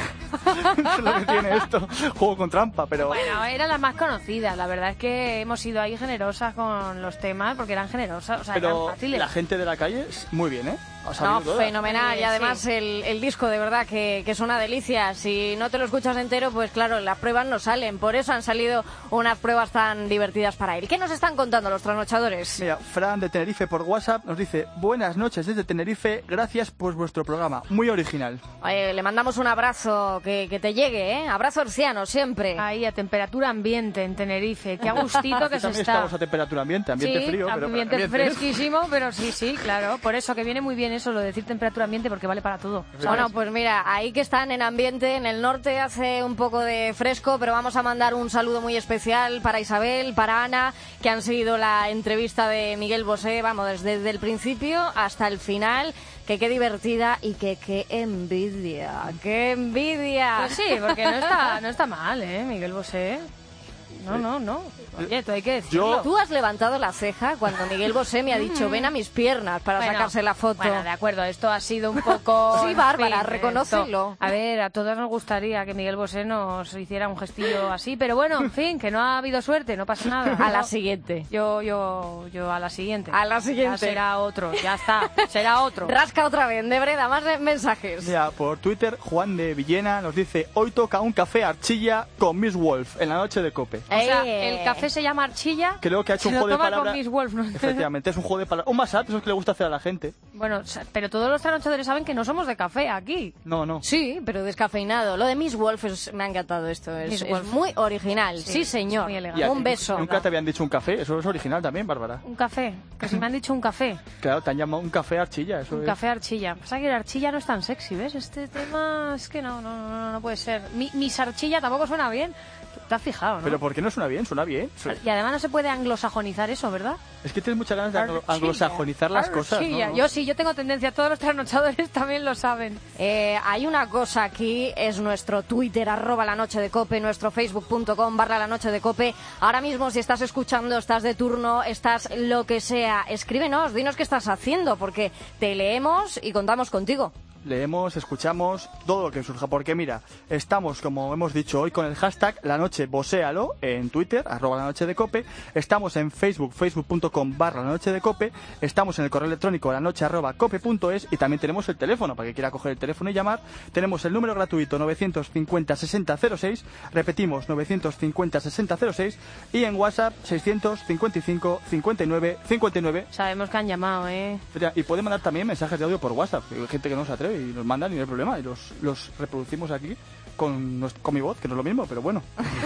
Es lo que tiene esto. Juego con trampa, pero... Bueno, eran las más conocidas. La verdad es que hemos sido ahí generosas con los temas porque eran generosas, o sea, pero eran fáciles. la gente de la calle, muy bien, ¿eh? No, fenomenal. Sí, y además sí. el, el disco, de verdad, que, que es una delicia. Si no te lo escuchas entero, pues claro, las pruebas no salen. Por eso han salido unas pruebas tan divertidas para él. ¿Qué nos están contando los trasnochadores? Mira, Fran de Tenerife por WhatsApp nos dice: buenas noches desde Tenerife, gracias por vuestro programa, muy original. Oye, le mandamos un abrazo que, que te llegue, ¿eh? Abrazo herciano, siempre. Ahí, a temperatura ambiente en Tenerife. Qué a gustito que se También está. estamos a temperatura ambiente, ambiente sí, frío. Pero ambiente, ambiente fresquísimo, pero sí, sí, claro. Por eso que viene muy bien eso, lo de decir temperatura ambiente, porque vale para todo. ¿sabes? Bueno, pues mira, ahí que están en ambiente, en el norte hace un poco de fresco, pero vamos a mandar un saludo muy especial para Isabel, para Ana, que han seguido la entrevista de Miguel Bosé, vamos, desde, desde el principio hasta el final. Que qué divertida y que qué envidia, qué envidia. Pues sí, porque no está, no está mal, ¿eh, Miguel Bosé? No, no, no. Oye, tú hay que decirlo. Tú has levantado la ceja cuando Miguel Bosé me ha dicho ven a mis piernas para Bueno, sacarse la foto. Bueno, de acuerdo, esto ha sido un poco... Sí, en Bárbara, fin, reconócelo. esto- A ver, a todas nos gustaría que Miguel Bosé nos hiciera un gestillo así, pero bueno, en fin, que no ha habido suerte, no pasa nada. A la Yo- siguiente. Yo, yo, yo a la siguiente. A la siguiente. Ya será otro, ya está, será otro. Rasca otra vez, de Breda, más de- mensajes. Mira, por Twitter, Juan de Villena nos dice: hoy toca un café Archilla con Miss Wolf en la noche de COPE. O sea, Eh. el café se llama Archilla. Creo que ha hecho se un lo juego de toma palabras. con Miss Wolf, ¿no? Efectivamente, es un juego de palabras. Un masat, eso es que le gusta hacer a la gente. Bueno, sa- pero todos los trasnochadores saben que no somos de café aquí. No, no. Sí, pero descafeinado. Lo de Miss Wolf es- me ha encantado esto. Es, Miss es Wolf. muy original. Sí, Sí, señor. muy Y elegante. a Un ti beso. Nunca te habían dicho un café, eso es original también, Bárbara. Un café, que si me han dicho un café. Claro, te han llamado un café Archilla, eso Un es. café Archilla. Pasa que el Archilla no es tan sexy, ¿ves? Este tema es que no, no, no, no puede ser. Mi, mis Archilla tampoco suena bien. Te has fijado, ¿no? Pero ¿por qué no suena bien? Suena bien. Su- Y además no se puede anglosajonizar eso, ¿verdad? Es que tienes muchas ganas de anglo- Archilla. anglosajonizar las cosas, Archilla. ¿no? Yo sí, yo tengo tendencia. Todos los trasnochadores también lo saben. Eh, hay una cosa aquí, es nuestro Twitter, arroba la noche de cope, nuestro facebook punto com, barra la noche de cope. Ahora mismo, si estás escuchando, estás de turno, estás lo que sea, escríbenos, dinos qué estás haciendo, porque te leemos y contamos contigo. Leemos, escuchamos, todo lo que surja, porque mira, estamos, como hemos dicho hoy, con el hashtag La Noche Boséalo en Twitter, arroba la noche de cope, estamos en Facebook, facebook punto com barra la noche de cope, estamos en el correo electrónico la noche arroba cope punto es y también tenemos el teléfono, para que quiera coger el teléfono y llamar, tenemos el número gratuito novecientos cincuenta sesenta cero seis, repetimos novecientos cincuenta sesenta cero seis y en WhatsApp seiscientos cincuenta y cinco cincuenta y nueve cincuenta y nueve. Sabemos que han llamado, ¿eh? Y pueden mandar también mensajes de audio por WhatsApp. Hay gente que no se atreve y nos mandan y no hay problema. Y los, los reproducimos aquí con, nues- con mi voz, que no es lo mismo, pero bueno.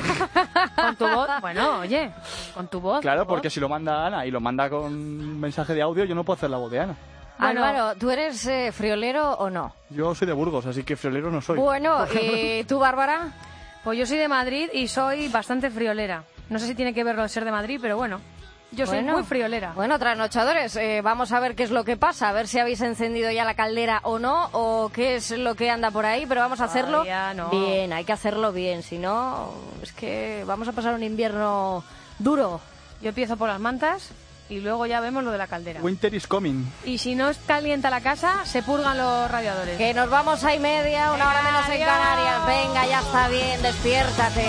Con tu voz. Bueno, oye, con tu voz. Claro, tu voz. porque si lo manda Ana y lo manda con mensaje de audio, yo no puedo hacer la voz de Ana. Bueno. Álvaro, ¿tú eres eh, friolero o no? Yo soy de Burgos, así que friolero no soy. Bueno, ¿y tú, Bárbara? Pues yo soy de Madrid y soy bastante friolera. No sé si tiene que ver lo de ser de Madrid, pero bueno. Yo soy Bueno. muy friolera. Bueno, trasnochadores, eh, vamos a ver qué es lo que pasa, a ver si habéis encendido ya la caldera o no, o qué es lo que anda por ahí, pero vamos a hacerlo Todavía no. bien, hay que hacerlo bien, si no, es que vamos a pasar un invierno duro. Yo empiezo por las mantas y luego ya vemos lo de la caldera. Winter is coming. Y si no es calienta la casa, se purgan los radiadores. Que nos vamos a y media, una hora menos en Adiós. Canarias, venga, ya está bien, despiértate.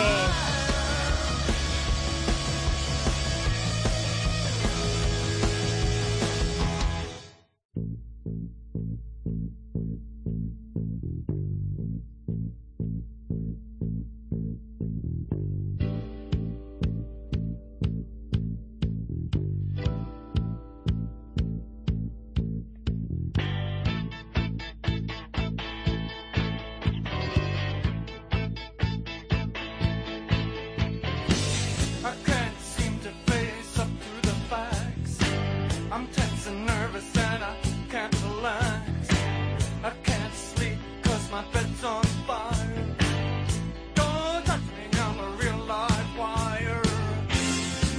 I can't seem to face up to the facts. I'm tense and nervous and I can't relax. I can't sleep 'cause my bed's on fire. Don't touch me, I'm a real live wire.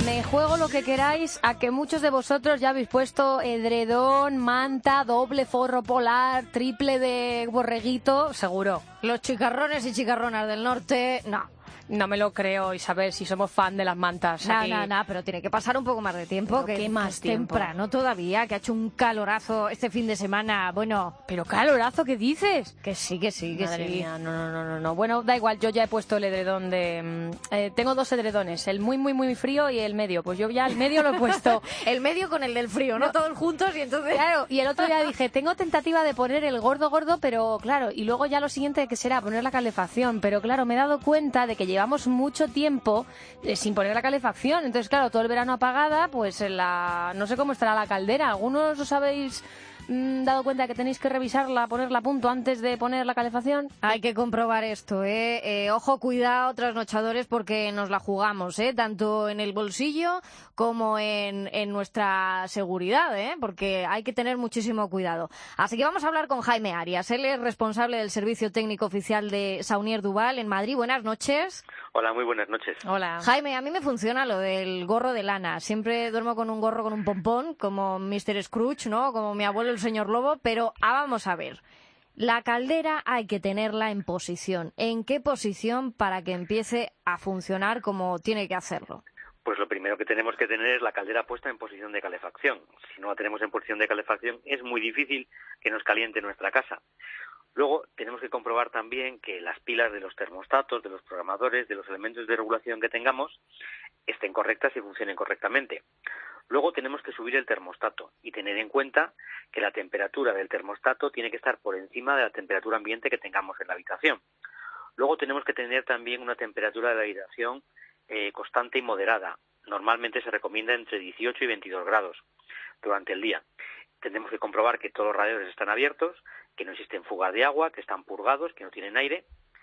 me juego lo que queráis a que muchos de vosotros ya habéis puesto edredón, manta, doble forro polar, triple de borreguito, seguro. Los chicarrones y chicarronas del norte, no. No me lo creo, Isabel, si somos fan de las mantas. No, aquí. no, no, pero tiene que pasar un poco más de tiempo, Pero que ¿qué más es tiempo? temprano todavía, que ha hecho un calorazo este fin de semana. Bueno, ¿pero calorazo qué dices? Que sí, que sí, que Madre sí. mía, no, no, no, no, no. Bueno, da igual, yo ya he puesto el edredón de... Eh, tengo dos edredones, el muy, muy, muy frío y el medio. Pues yo ya el medio lo he puesto. El medio con el del frío, ¿no? No. Todos juntos y entonces... Claro, y el otro día dije, tengo tentativa de poner el gordo, gordo, pero claro, y luego ya lo siguiente que será poner la calefacción. Pero claro, me he dado cuenta de que llevamos mucho tiempo tiempo eh, sin poner la calefacción. Entonces, claro, todo el verano apagada, pues en la... no sé cómo estará la caldera. ¿Algunos os habéis mm, dado cuenta de que tenéis que revisarla, ponerla a punto antes de poner la calefacción? Hay que comprobar esto, ¿eh? eh ojo, cuidado, trasnochadores, porque nos la jugamos, ¿eh? Tanto en el bolsillo como en, en nuestra seguridad, ¿eh? Porque hay que tener muchísimo cuidado. Así que vamos a hablar con Jaime Arias. Él es responsable del Servicio Técnico Oficial de Saunier Duval en Madrid. Buenas noches. Hola, muy buenas noches. Hola. Jaime, a mí me funciona lo del gorro de lana. Siempre duermo con un gorro con un pompón, como mister Scrooge, ¿no? Como mi abuelo el señor Lobo, pero ah, vamos a ver. La caldera hay que tenerla en posición. ¿En qué posición para que empiece a funcionar como tiene que hacerlo? Pues lo primero que tenemos que tener es la caldera puesta en posición de calefacción. Si no la tenemos en posición de calefacción, es muy difícil que nos caliente nuestra casa. Luego tenemos que comprobar también que las pilas de los termostatos, de los programadores, de los elementos de regulación que tengamos estén correctas y funcionen correctamente. Luego tenemos que subir el termostato y tener en cuenta que la temperatura del termostato tiene que estar por encima de la temperatura ambiente que tengamos en la habitación. Luego tenemos que tener también una temperatura de la habitación eh, constante y moderada. Normalmente se recomienda entre dieciocho y veintidós grados durante el día. Tendremos que comprobar que todos los radiadores están abiertos, que no existen fugas de agua, que están purgados, que no tienen aire,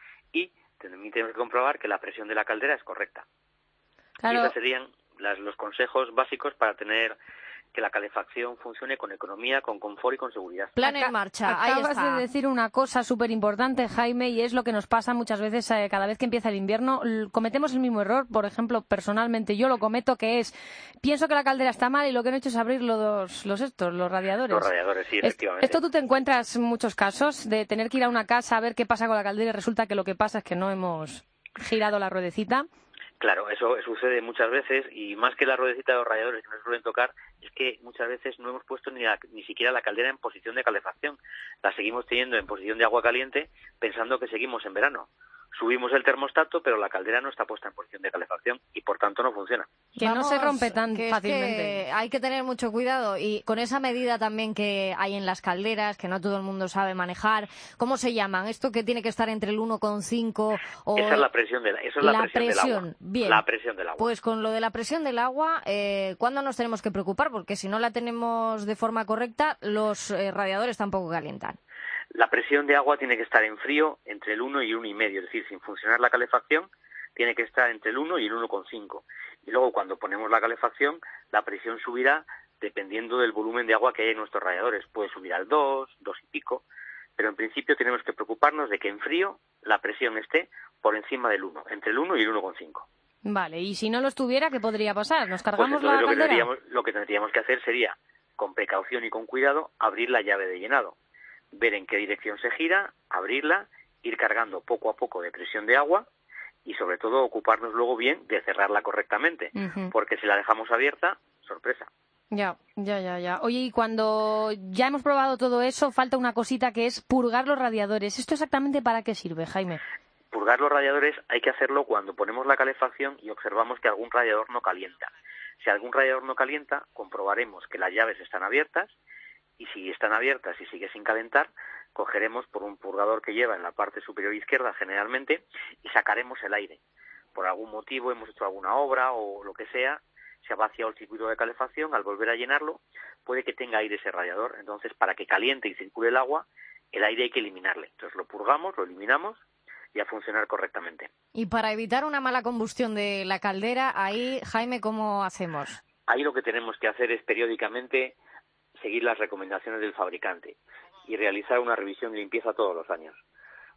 y también tenemos que comprobar que la presión de la caldera es correcta. Claro. Y esos serían las, los consejos básicos para tener que la calefacción funcione con economía, con confort y con seguridad. Plan en marcha, ahí Acabas está. de decir una cosa súper importante, Jaime, y es lo que nos pasa muchas veces eh, cada vez que empieza el invierno. L- cometemos el mismo error, por ejemplo, personalmente yo lo cometo, que es, pienso que la caldera está mal y lo que no he hecho es abrir los, los estos, los radiadores. Los radiadores, sí, Es- efectivamente. Esto tú te encuentras muchos casos de tener que ir a una casa a ver qué pasa con la caldera y resulta que lo que pasa es que no hemos girado la ruedecita. Claro, eso sucede muchas veces y más que la ruedecita de los radiadores que nos suelen tocar, es que muchas veces no hemos puesto ni, la, ni siquiera la caldera en posición de calefacción. La seguimos teniendo en posición de agua caliente pensando que seguimos en verano. Subimos el termostato, pero la caldera no está puesta en posición de calefacción y por tanto no funciona. Que no se rompe tan que es fácilmente. que hay que tener mucho cuidado y con esa medida también que hay en las calderas, que no todo el mundo sabe manejar. ¿Cómo se llaman? ¿Esto que tiene que estar entre el uno coma cinco o...? Esa es la presión, de la, eso es la, la presión, presión, del agua. bien. La presión del agua. Pues con lo de la presión del agua, eh, ¿cuándo nos tenemos que preocupar? Porque si no la tenemos de forma correcta, los eh, radiadores tampoco calientan. La presión de agua tiene que estar en frío entre el uno y uno y medio, es decir, sin funcionar la calefacción tiene que estar entre el uno y el uno coma cinco. Y luego cuando ponemos la calefacción, la presión subirá dependiendo del volumen de agua que hay en nuestros radiadores. Puede subir al dos, dos y pico, pero en principio tenemos que preocuparnos de que en frío la presión esté por encima del uno, entre el uno y el uno coma cinco. Vale, y si no lo estuviera, ¿qué podría pasar? ¿Nos Pues cargamos entonces la lo que, caldera? tendríamos, lo que tendríamos que hacer sería, con precaución y con cuidado, abrir la llave de llenado. Ver en qué dirección se gira, abrirla, ir cargando poco a poco de presión de agua y sobre todo ocuparnos luego bien de cerrarla correctamente, Ujú. porque si la dejamos abierta, sorpresa. Ya, ya, ya, ya. Oye, y cuando ya hemos probado todo eso, falta una cosita que es purgar los radiadores. ¿Esto exactamente para qué sirve, Jaime? Purgar los radiadores hay que hacerlo cuando ponemos la calefacción y observamos que algún radiador no calienta. Si algún radiador no calienta, comprobaremos que las llaves están abiertas y si están abiertas y sigue sin calentar, cogeremos por un purgador que lleva en la parte superior izquierda generalmente y sacaremos el aire. Por algún motivo hemos hecho alguna obra o lo que sea, se ha vaciado el circuito de calefacción, al volver a llenarlo puede que tenga aire ese radiador. Entonces, para que caliente y circule el agua, el aire hay que eliminarle. Entonces lo purgamos, lo eliminamos y a funcionar correctamente. Y para evitar una mala combustión de la caldera, ahí, Jaime, ¿cómo hacemos? Ahí lo que tenemos que hacer es periódicamente seguir las recomendaciones del fabricante y realizar una revisión y limpieza todos los años.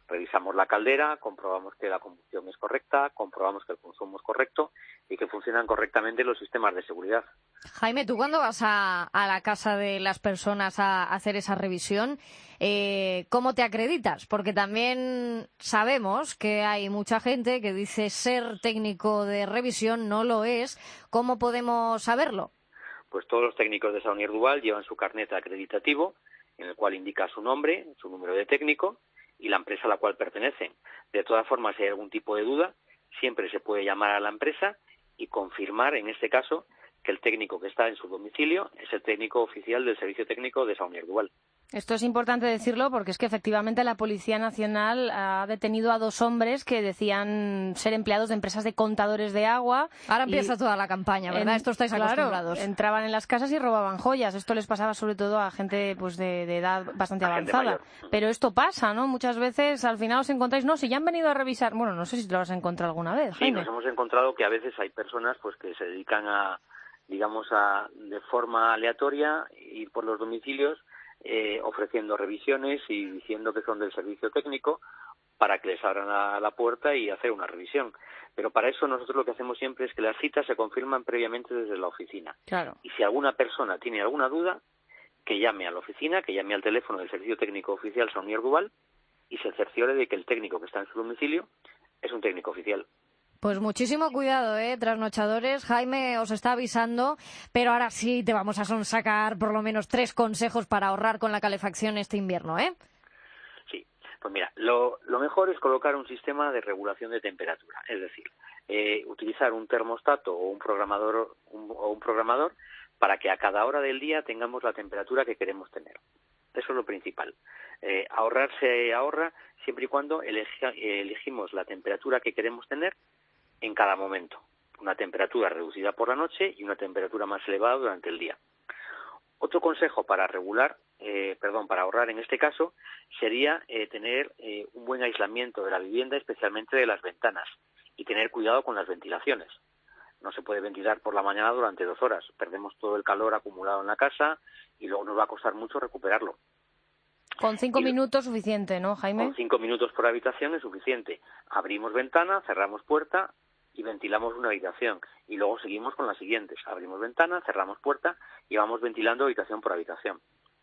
Revisamos la caldera, comprobamos que la combustión es correcta, comprobamos que el consumo es correcto y que funcionan correctamente los sistemas de seguridad. Jaime, tú cuando vas a, a la casa de las personas a hacer esa revisión, eh, ¿cómo te acreditas? Porque también sabemos que hay mucha gente que dice ser técnico de revisión, no lo es. ¿Cómo podemos saberlo? Pues todos los técnicos de Saunier Duval llevan su carnet acreditativo, en el cual indica su nombre, su número de técnico y la empresa a la cual pertenecen. De todas formas, si hay algún tipo de duda, siempre se puede llamar a la empresa y confirmar, en este caso, que el técnico que está en su domicilio es el técnico oficial del Servicio Técnico de Saunier Duval. Esto es importante decirlo porque es que efectivamente la Policía Nacional ha detenido a dos hombres que decían ser empleados de empresas de contadores de agua. Ahora empieza toda la campaña, ¿verdad? En, Esto estáis claro, acostumbrados. Entraban en las casas y robaban joyas. Esto les pasaba sobre todo a gente pues de, de edad bastante a gente avanzada. mayor. Pero esto pasa, ¿no? Muchas veces al final os encontráis, no, si ya han venido a revisar. Bueno, no sé si te lo has encontrado alguna vez, Sí, Jaime. nos hemos encontrado que a veces hay personas pues que se dedican a, digamos, a de forma aleatoria ir por los domicilios eh, ofreciendo revisiones y diciendo que son del servicio técnico para que les abran la, la puerta y hacer una revisión. Pero para eso nosotros lo que hacemos siempre es que las citas se confirman previamente desde la oficina. Claro. Y si alguna persona tiene alguna duda, que llame a la oficina, que llame al teléfono del Servicio Técnico Oficial Saunier Duval y se cerciore de que el técnico que está en su domicilio es un técnico oficial. Pues muchísimo cuidado, ¿eh? Trasnochadores. Jaime os está avisando, pero ahora sí te vamos a sonsacar por lo menos tres consejos para ahorrar con la calefacción este invierno, ¿eh? Sí, pues mira, lo, lo mejor es colocar un sistema de regulación de temperatura, es decir, eh, utilizar un termostato o un programador un, o un programador para que a cada hora del día tengamos la temperatura que queremos tener. Eso es lo principal. Eh, ahorrar se ahorra siempre y cuando elegi- elegimos la temperatura que queremos tener en cada momento. Una temperatura reducida por la noche y una temperatura más elevada durante el día. Otro consejo para regular, eh, perdón, para ahorrar en este caso, sería eh, tener eh, un buen aislamiento de la vivienda, especialmente de las ventanas, y tener cuidado con las ventilaciones. No se puede ventilar por la mañana durante dos horas. Perdemos todo el calor acumulado en la casa y luego nos va a costar mucho recuperarlo. Con cinco Y- minutos suficiente, ¿no, Jaime? Con cinco minutos por habitación es suficiente. Abrimos ventana, cerramos puerta y ventilamos una habitación. Y luego seguimos con las siguientes. Abrimos ventana, cerramos puerta y vamos ventilando habitación por habitación.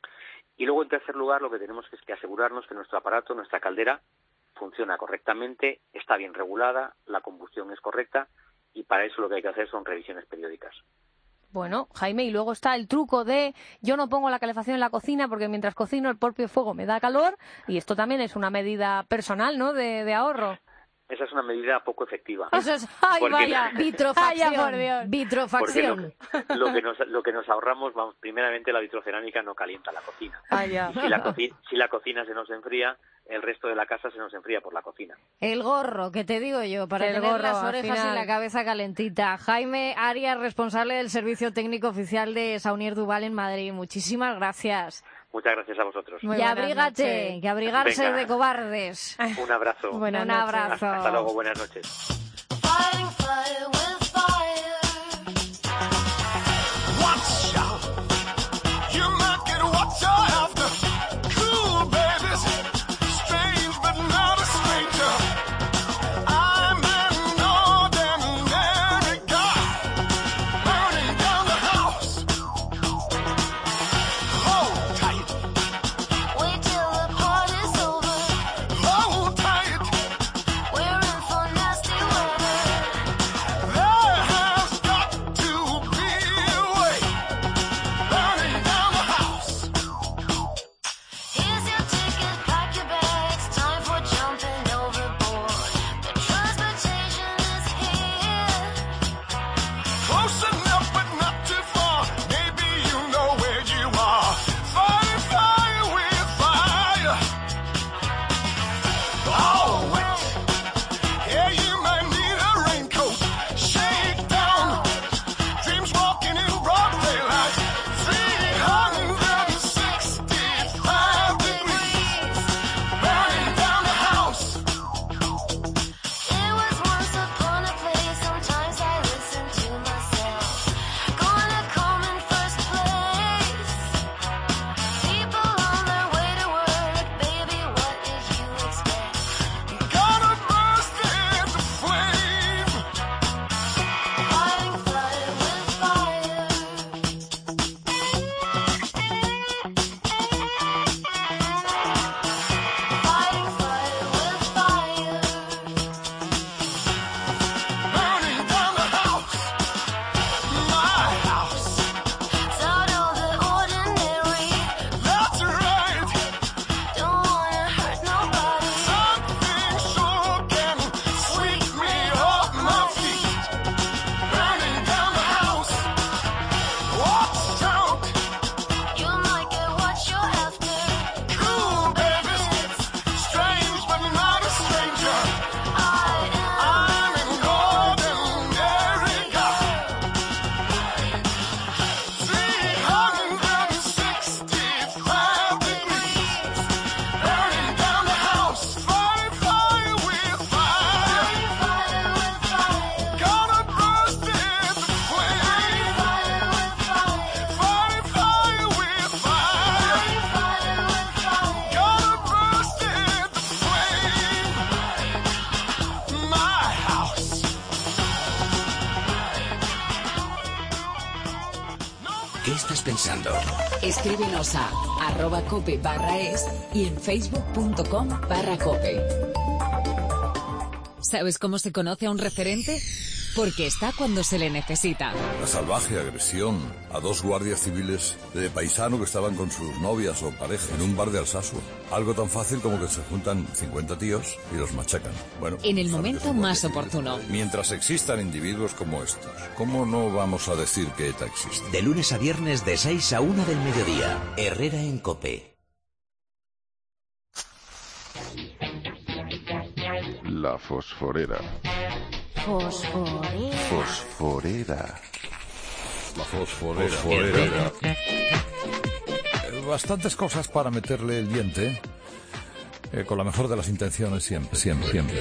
Y luego, en tercer lugar, lo que tenemos es que asegurarnos que nuestro aparato, nuestra caldera, funciona correctamente, está bien regulada, la combustión es correcta y para eso lo que hay que hacer son revisiones periódicas. Bueno, Jaime, y luego está el truco de yo no pongo la calefacción en la cocina porque mientras cocino el propio fuego me da calor y esto también es una medida personal, ¿no?, de, de ahorro. Esa es una medida poco efectiva. Eso es, ay, Porque- vaya, vitrofacción, Vaya, por Dios. vitrofacción. Porque lo, lo que nos, lo que nos ahorramos, vamos, primeramente la vitrocerámica no calienta la cocina. Ah, ya. Si la, coci- si la cocina se nos enfría, el resto de la casa se nos enfría por la cocina. El gorro, que te digo yo, para El tener gorro, las al orejas final. y la cabeza calentita. Jaime Arias, responsable del Servicio Técnico Oficial de Saunier Duval en Madrid. Muchísimas gracias. Muchas gracias a vosotros. Muy y buenas abrígate, noches. que abrigarse Venga. de cobardes. Un abrazo. Buenas Un noches. abrazo. Hasta luego, buenas noches. Fighting fire with fire. Watch out. You might get what you're after. Cool babies. Strange but not a stranger. I'm an ordinary guy. Burning down the house. Hold tight. Wait till the party's over. Hold tight. We're in for nasty weather. qué estás pensando? Escríbenos a arroba cope barra es y en facebook.com barra cope. ¿Sabes cómo se conoce a un referente? Porque está cuando se le necesita. La salvaje agresión a dos guardias civiles de paisano que estaban con sus novias o parejas en un bar de Alsasua. Algo tan fácil como que se juntan cincuenta tíos y los machacan. Bueno, en el saben que momento son más guardias oportuno. civiles. Mientras existan individuos como estos, ¿cómo no vamos a decir que ETA existe? De lunes a viernes de seis a una del mediodía. Herrera en COPE. La fosforera. Fosforera. Fosforera. La fosforera. Fosforera. Eh, Bastantes cosas para meterle el diente, eh, con la mejor de las intenciones siempre, siempre, siempre.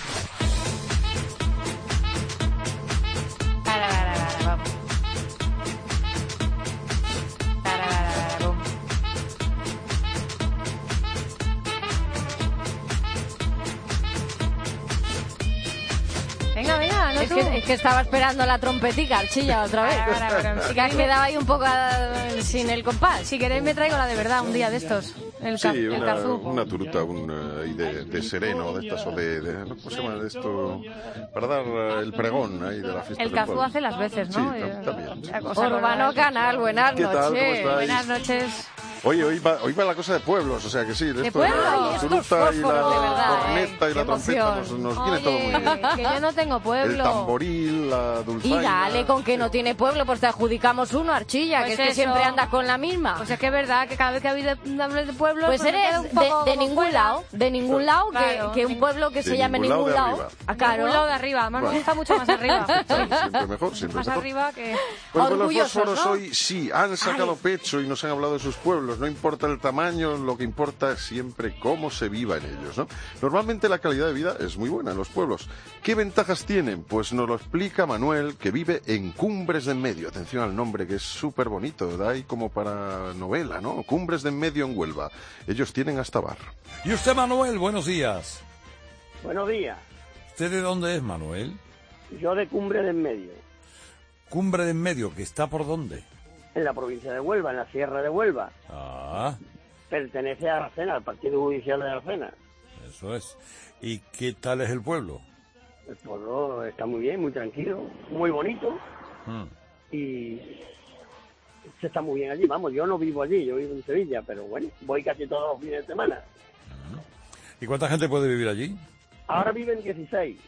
Es que, es que estaba esperando la trompetica, Archilla, otra vez. Ahora, ahora, ahora. Si que has quedado ahí un poco uh, sin el compás. Si queréis me traigo la de verdad un día de estos. El, ca Sí, el una, cazú. una turuta un, uh, ahí de, de sereno, de estas o de, de... ¿Cómo se llama de esto? Para dar uh, el pregón ahí de la fiesta El del cazú pueblo. hace las veces, ¿no? Sí, Eh, también. Sí. Urbano Canal, buenas ¿Qué tal? noches. ¿Cómo estáis? Buenas noches. Oye, hoy va, hoy va la cosa de pueblos, o sea que sí, de, ¿De esto de pueblos? la Ay, estos turuta y la fósforos, de verdad, corneta ¿eh? y la Qué trompeta nos, emoción. nos viene todo muy bien. Oye, que yo no tengo pueblo. El tamboril, la Y dulzaina... dale, con que no tiene pueblo, pues te adjudicamos uno, Archilla, Pues que es que eso. siempre andas con la misma. Pues es que es verdad que cada vez que habéis de, hablar de pueblo, Pues me quedo eres un de, poco de como ningún fuera. lado, de ningún lado, que- Claro. que, un pueblo que De se llame ningún lado ningún de lado. arriba. Ah, claro. Ningún lado de arriba, además Bueno. me gusta mucho más arriba. Siempre mejor, siempre Más mejor. arriba que... Bueno, pues los Orgullosos, fósforos ¿no? hoy sí han sacado pecho y nos han hablado de sus pueblos. No importa el tamaño, lo que importa es siempre cómo se viva en ellos, ¿no? Normalmente la calidad de vida es muy buena en los pueblos. ¿Qué ventajas tienen? Pues nos lo explica Manuel, que vive en Cumbres de Enmedio. Atención al nombre, que es súper bonito, da ahí como para novela, ¿no? Cumbres de Enmedio en Huelva. Ellos tienen hasta bar. Y usted, Manuel, buenos días. Buenos días. ¿Usted de dónde es, Manuel? Yo de Cumbre de en Medio, Cumbre de en Medio, ¿que está por dónde? en la provincia de Huelva, en la Sierra de Huelva. Ah, Pertenece a Aracena, al Partido Judicial de Aracena. eso es. ¿Y qué tal es el pueblo? El pueblo está muy bien, muy tranquilo, muy bonito Hmm. y se está muy bien allí. Vamos, yo no vivo allí, yo vivo en Sevilla, pero bueno, voy casi todos los fines de semana. ¿Y cuánta gente puede vivir allí? Ahora viven dieciséis.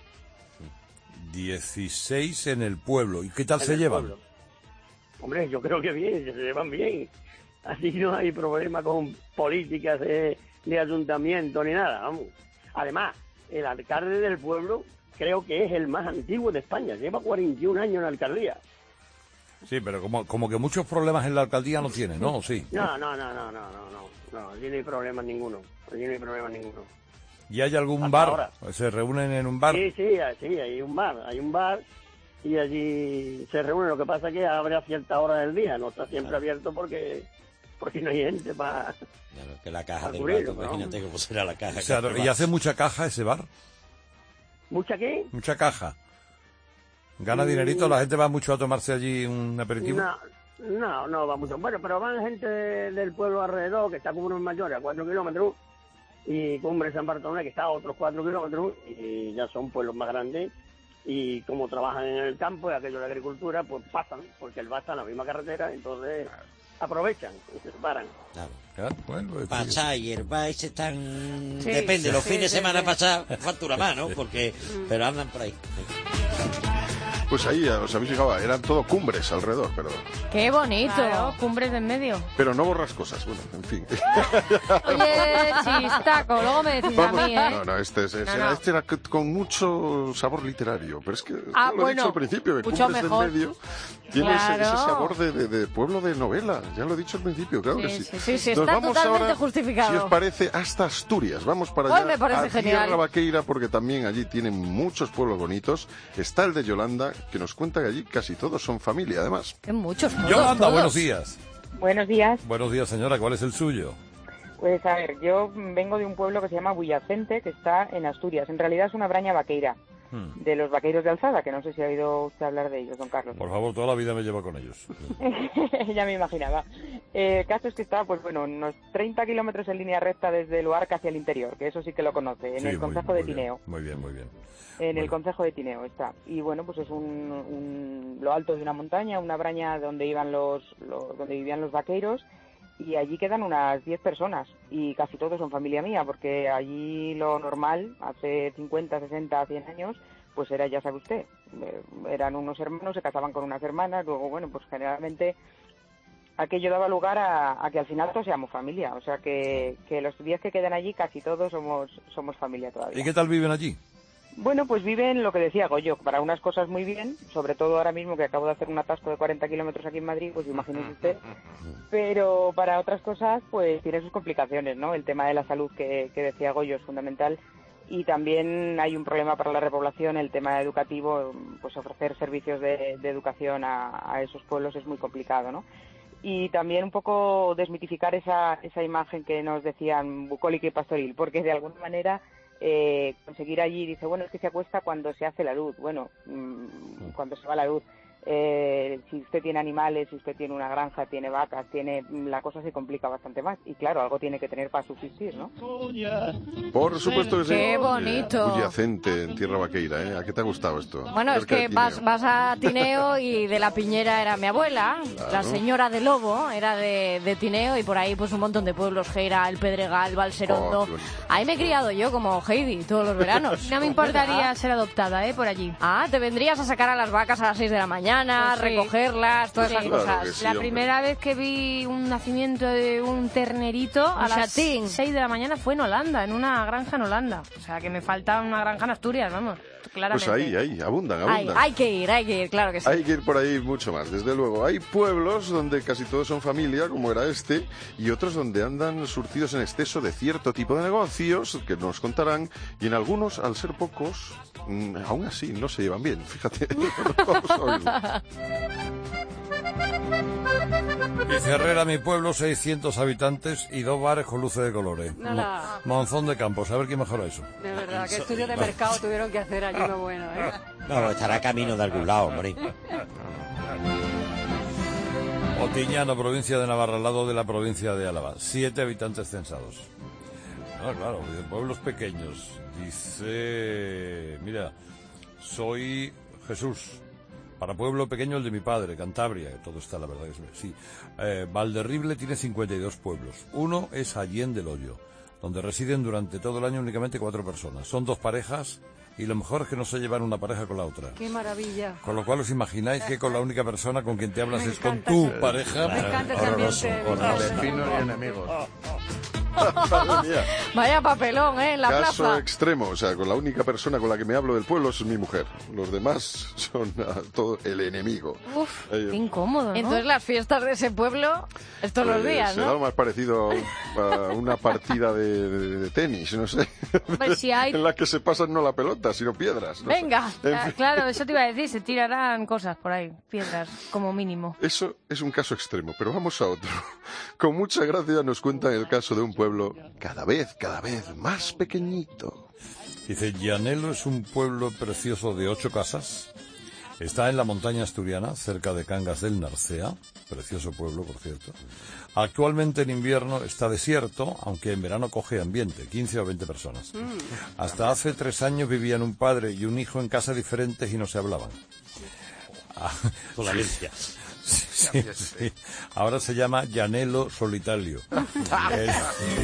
dieciséis en el pueblo. ¿Y qué tal en se el llevan? pueblo. Hombre, yo creo que bien, se llevan bien. Así no hay problema con políticas de, de ayuntamiento ni nada, vamos. Además, el alcalde del pueblo creo que es el más antiguo de España, lleva cuarenta y un años en la alcaldía. Sí, pero como, como que muchos problemas en la alcaldía no tiene, ¿no? Sí. No, no, no, no, no, no, no, no, allí no hay problema ninguno, allí no hay problema ninguno. ¿Y hay algún Hasta bar? ahora. ¿Se reúnen en un bar? Sí, sí, sí, hay un bar, hay un bar y allí se reúnen, lo que pasa es que abre a cierta hora del día, no está siempre abierto porque porque no hay gente para... Claro, que la caja para del cubrirlo, banco, ¿no? imagínate cómo será la caja. O sea, que ¿y hace mucha caja ese bar? ¿Mucha qué? Mucha caja. ¿Gana Mm. dinerito? ¿La gente va mucho a tomarse allí un aperitivo? No, no, no va mucho. Bueno, pero van gente del pueblo alrededor, que está Cumbres Mayores, a cuatro kilómetros, y Cumbres San Bartolomé, que está a otros cuatro kilómetros, y ya son pueblos más grandes, y como trabajan en el campo y aquello de agricultura, pues pasan, porque el bar está en la misma carretera, entonces aprovechan y se paran. Claro, bueno, pues, Pachá y el Baix están... Sí, Depende, sí, los sí, fines de sí, semana sí. pasar factura más, ¿no? Porque... Pero andan por ahí. Pues ahí, os habéis fijado, eran todo cumbres alrededor, pero, ¡Qué bonito! Claro, Cumbres de en Medio. pero no borrascosas. Bueno, en fin. Oye, chistaco, luego me decís Vamos- a mí, ¿eh? No, no, este, es- No, era, no. este era c- con mucho sabor literario, pero es que Ah, ya lo he bueno, dicho al principio, que mucho Cumbres mejor. del Medio tiene ese- ese, Claro. sabor de, de- de pueblo de novela, ya lo he dicho al principio, claro Sí, que sí. sí, sí, sí, Nos está vamos totalmente ahora, justificado. si os parece, hasta Asturias, vamos para Ay, allá, me parece a genial. Tierra Vaqueira, porque también allí tienen muchos pueblos bonitos. Está el de Yolanda, que nos cuenta que allí casi todos son familia, además. Que muchos, todos, Yolanda, todos. buenos días. Buenos días. Buenos días, señora. ¿Cuál es el suyo? Pues a ver, yo vengo de un pueblo que se llama Bullacente, que está en Asturias. En realidad es una braña vaqueira. Hmm. de los vaqueiros de Alzada, que no sé si ha oído usted hablar de ellos, don Carlos. Por favor, toda la vida me lleva con ellos. Ya me imaginaba. Eh, el caso es que está, pues bueno, unos treinta kilómetros en línea recta desde Luarca hacia el interior, que eso sí que lo conoce, en Sí, el muy- concejo muy de bien, Tineo. Muy bien, muy bien. En Muy el concejo de Tineo está. Y bueno, pues es un, un- lo alto de una montaña, una braña donde iban los, los- donde vivían los vaqueiros, y allí quedan unas diez personas y casi todos son familia mía, porque allí lo normal, hace cincuenta, sesenta, cien años, pues era, ya sabe usted, eh, eran unos hermanos, se casaban con unas hermanas, luego bueno, pues generalmente aquello daba lugar a, a que al final todos seamos familia, o sea que, que los diez que quedan allí casi todos somos, somos familia todavía. ¿Y qué tal viven allí? Bueno, pues viven lo que decía Goyo, para unas cosas muy bien, sobre todo ahora mismo que acabo de hacer un atasco de cuarenta kilómetros aquí en Madrid, pues imagínese usted, pero para otras cosas pues tiene sus complicaciones, ¿no? El tema de la salud que, que decía Goyo es fundamental, y también hay un problema para la repoblación, el tema educativo, pues ofrecer servicios de, de educación a, a esos pueblos es muy complicado, ¿no? Y también un poco desmitificar esa, esa imagen que nos decían bucólica y pastoril, porque de alguna manera eh, conseguir allí, dice, bueno, es que se acuesta cuando se hace la luz, bueno, mmm, cuando se va la luz. Eh, si usted tiene animales, si usted tiene una granja, tiene vacas, tiene la cosa se complica bastante más. Y claro, algo tiene que tener para subsistir, ¿no? Por supuesto que sí. Qué bonito. Bullacente en tierra vaqueira, ¿eh? ¿A qué te ha gustado esto? Bueno, es Cerca de que Tineo. vas, vas a Tineo y de la Piñera era mi abuela, Claro. la señora de Lobo era de, de Tineo, y por ahí pues un montón de pueblos, Geira, El Pedregal, Valserondo. Oh, qué bonito. Ahí me he criado yo como Heidi todos los veranos. No me importaría ser adoptada, ¿eh? Por allí. Ah, te vendrías a sacar a las vacas a las seis de la mañana, Pues sí. recogerlas, todas Sí. esas cosas. La primera vez que vi un nacimiento de un ternerito a Un las chatín. seis de la mañana fue en Holanda, en una granja en Holanda. O sea, que me falta una granja en Asturias, vamos, Pues claramente. ahí, ahí, abundan, Hay, abundan. hay que ir, hay que ir, claro que sí. Hay que ir por ahí mucho más, desde luego. Hay pueblos donde casi todos son familia, como era este, y otros donde andan surtidos en exceso de cierto tipo de negocios, que nos contarán, y en algunos, al ser pocos, mm, aún así no se llevan bien, fíjate. Vamos a oírlo. Dice Herrera, mi pueblo, seiscientos habitantes y dos bares con luces de colores. Nada. Mo- Monzón de Campos, a ver quién mejora eso. De verdad, qué estudio de mercado tuvieron que hacer allí, lo bueno, ¿eh? No, estará camino de algún lado, hombre. Otiñano, provincia de Navarra, al lado de la provincia de Álava. Siete habitantes censados. Ah, claro, de pueblos pequeños. Dice, mira, soy Jesús. Para pueblo pequeño el de mi padre, Cantabria, todo está, la verdad que sí. Eh, Valderrible tiene cincuenta y dos pueblos. Uno es Allende del Hoyo, donde residen durante todo el año únicamente cuatro personas. Son dos parejas y lo mejor es que no se llevan una pareja con la otra. Qué maravilla. Con lo cual os imagináis que con la única persona con quien te hablas Me es con encanta tu ese- pareja. Me encanta ese Horroroso, ambiente. horroroso. Vecinos y enemigos. Madre mía. Vaya papelón, ¿eh? En la Caso plaza. extremo, o sea, con la única persona con la que me hablo del pueblo es mi mujer. Los demás son ah, todo el enemigo. Uf, Eh, qué incómodo, ¿no? Entonces las fiestas de ese pueblo es todos los pues, días, será ¿no? lo más parecido a, a una partida de, de- de tenis, no sé. Hombre, si hay- En la que se pasan no la pelota, sino piedras. no sé. Venga, En ah, fin. claro, eso te iba a decir, se tirarán cosas por ahí, piedras, como mínimo. Eso es un caso extremo, pero vamos a otro. Con mucha gracia nos cuentan el caso de un pueblo cada vez, cada vez más pequeñito. Dice, Llanelo es un pueblo precioso de ocho casas. Está en la montaña asturiana, cerca de Cangas del Narcea. Precioso pueblo, por cierto. Actualmente en invierno está desierto, aunque en verano coge ambiente, quince o veinte personas. Hasta hace tres años vivían un padre y un hijo en casas diferentes y no se hablaban. Ah, Tolerancia. Sí, sí, sí. Ahora se llama Llanelo Solitario. El-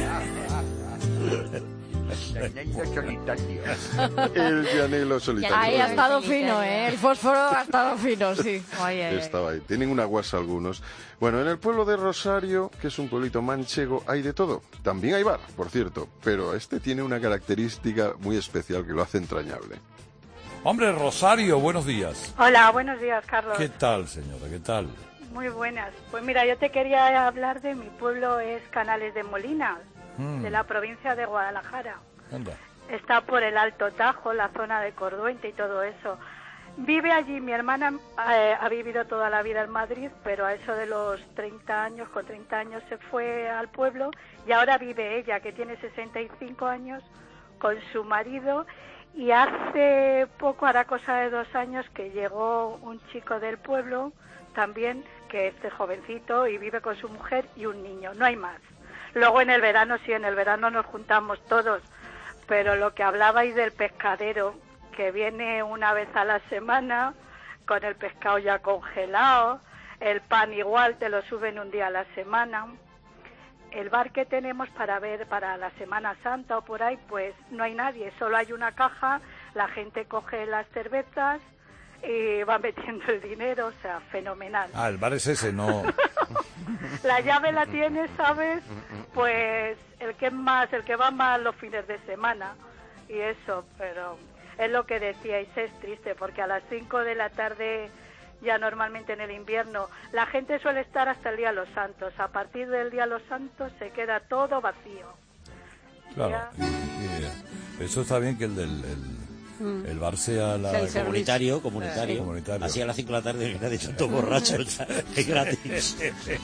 El llanelo solitario. Ahí ha estado fino, ¿eh? El fósforo ha estado fino, sí. Estaba ahí. Tienen una guasa algunos. Bueno, en el pueblo de Rosario, que es un pueblito manchego, hay de todo. También hay bar, por cierto. Pero este tiene una característica muy especial que lo hace entrañable. Hombre, Rosario, buenos días. Hola, buenos días, Carlos. ¿Qué tal, señora? ¿Qué tal? Muy buenas. Pues mira, yo te quería hablar de mi pueblo, es Canales de Molina, Mm. de la provincia de Guadalajara. Anda. Está por el Alto Tajo, la zona de Corduente y todo eso. Vive allí, mi hermana eh, ha vivido toda la vida en Madrid, pero a eso de los treinta años, con treinta años se fue al pueblo y ahora vive ella, que tiene sesenta y cinco años, con su marido Y hace poco, hará cosa de dos años, que llegó un chico del pueblo también, que es de jovencito y vive con su mujer y un niño, no hay más. Luego en el verano, sí, en el verano nos juntamos todos, pero lo que hablabais del pescadero, que viene una vez a la semana, con el pescado ya congelado, el pan igual te lo suben un día a la semana. El bar que tenemos para ver para la Semana Santa o por ahí, pues no hay nadie, solo hay una caja, la gente coge las cervezas y va metiendo el dinero, o sea, fenomenal. Ah, el bar es ese, no... La llave la tienes, ¿sabes? Pues el que es más, el que va más los fines de semana y eso, pero es lo que decíais, es triste porque a las cinco de la tarde, ya normalmente en el invierno, la gente suele estar hasta el Día de los Santos. A partir del Día de los Santos se queda todo vacío. Claro, y, y eso está bien, que el del el, mm. el bar sea la... El comunitario, comunitario. Sí. comunitario. Así a las cinco de la tarde que nadie tanto borracho, es gratis.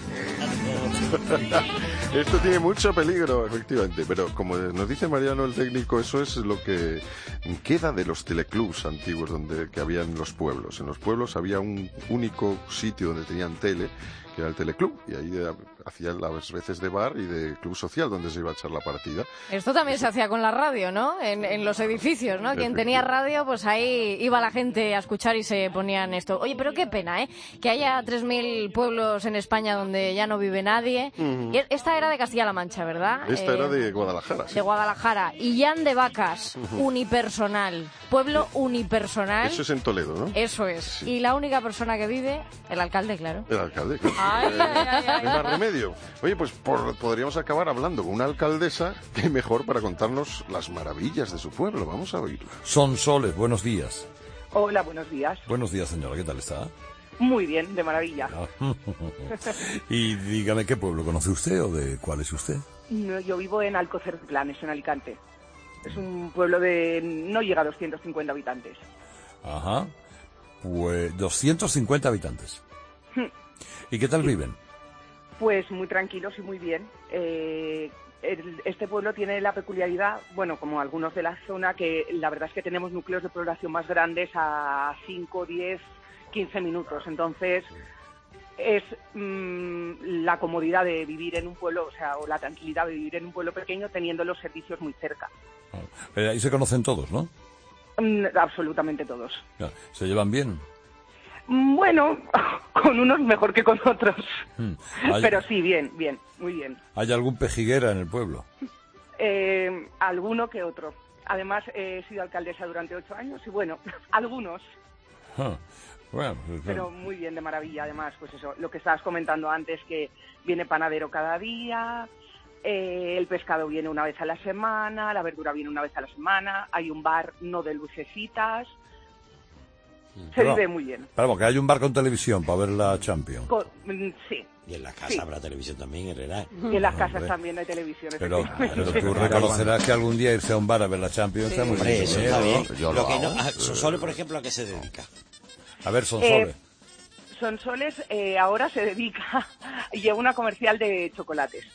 Esto tiene mucho peligro, efectivamente, pero como nos dice Mariano, el técnico, eso es lo que queda de los teleclubs antiguos donde que había en los pueblos. En los pueblos había un único sitio donde tenían tele, que era el teleclub, y ahí de, hacían las veces de bar y de club social donde se iba a echar la partida. Esto también se hacía con la radio, ¿no? En, en los edificios, ¿no? Quien tenía radio, pues ahí iba la gente a escuchar y se ponían esto. Oye, pero qué pena, ¿eh? Que haya tres mil pueblos en España donde ya no vive nadie. Uh-huh. Esta era de Castilla-La Mancha, ¿verdad? Esta eh, era de Guadalajara. Sí. De Guadalajara. Illán de Vacas, uh-huh. unipersonal. Pueblo unipersonal. Eso es en Toledo, ¿no? Eso es. Sí. Y la única persona que vive, el alcalde, claro. El alcalde, claro. Ay, ay, ay, ay. No hay más remedio. Oye, pues por, podríamos acabar hablando con una alcaldesa que mejor para contarnos las maravillas de su pueblo. Vamos a oírla. Sonsoles, buenos días. Hola, buenos días. Buenos días, señora. ¿Qué tal está? Muy bien, de maravilla. Y dígame, ¿qué pueblo conoce usted o de cuál es usde? No, yo vivo en Alcocer de Planes, en Alicante. Es un pueblo de... no llega a doscientos cincuenta habitantes. Ajá. Pues doscientos cincuenta habitantes. ¿Y qué tal viven? Pues muy tranquilos y muy bien. Eh, el, este pueblo tiene la peculiaridad, bueno, como algunos de la zona, que la verdad es que tenemos núcleos de población más grandes a cinco, diez, quince minutos. Entonces, es mmm, la comodidad de vivir en un pueblo, o sea, o la tranquilidad de vivir en un pueblo pequeño teniendo los servicios muy cerca. Eh, ahí se conocen todos, ¿no? Mm, absolutamente todos. ¿Se llevan bien? Bueno, con unos mejor que con otros. Hmm. Pero sí, bien, bien, muy bien. ¿Hay algún pejiguera en el pueblo? Eh, alguno que otro. Además, he sido alcaldesa durante ocho años y bueno, algunos. Huh. Bueno, pues, pero muy bien, de maravilla. Además, pues eso, lo que estabas comentando antes, que viene panadero cada día, eh, el pescado viene una vez a la semana, la verdura viene una vez a la semana, hay un bar no de lucecitas. Se pero, vive muy bien. Pero que hay un bar con televisión para ver la Champions. Con, sí. Y en las casas sí. habrá televisión también, Herrera. Y en las casas hombre. también hay televisión. Pero, pero tú reconocerás que algún día irse a un bar a ver la Champions sí. está muy hombre, bien. Eso está bien. Yo lo lo que hago. no, a Sonsoles, por ejemplo, ¿a qué se dedica? A ver, Sonsoles. Eh, Sonsoles eh, ahora se dedica, lleva una comercial de chocolates.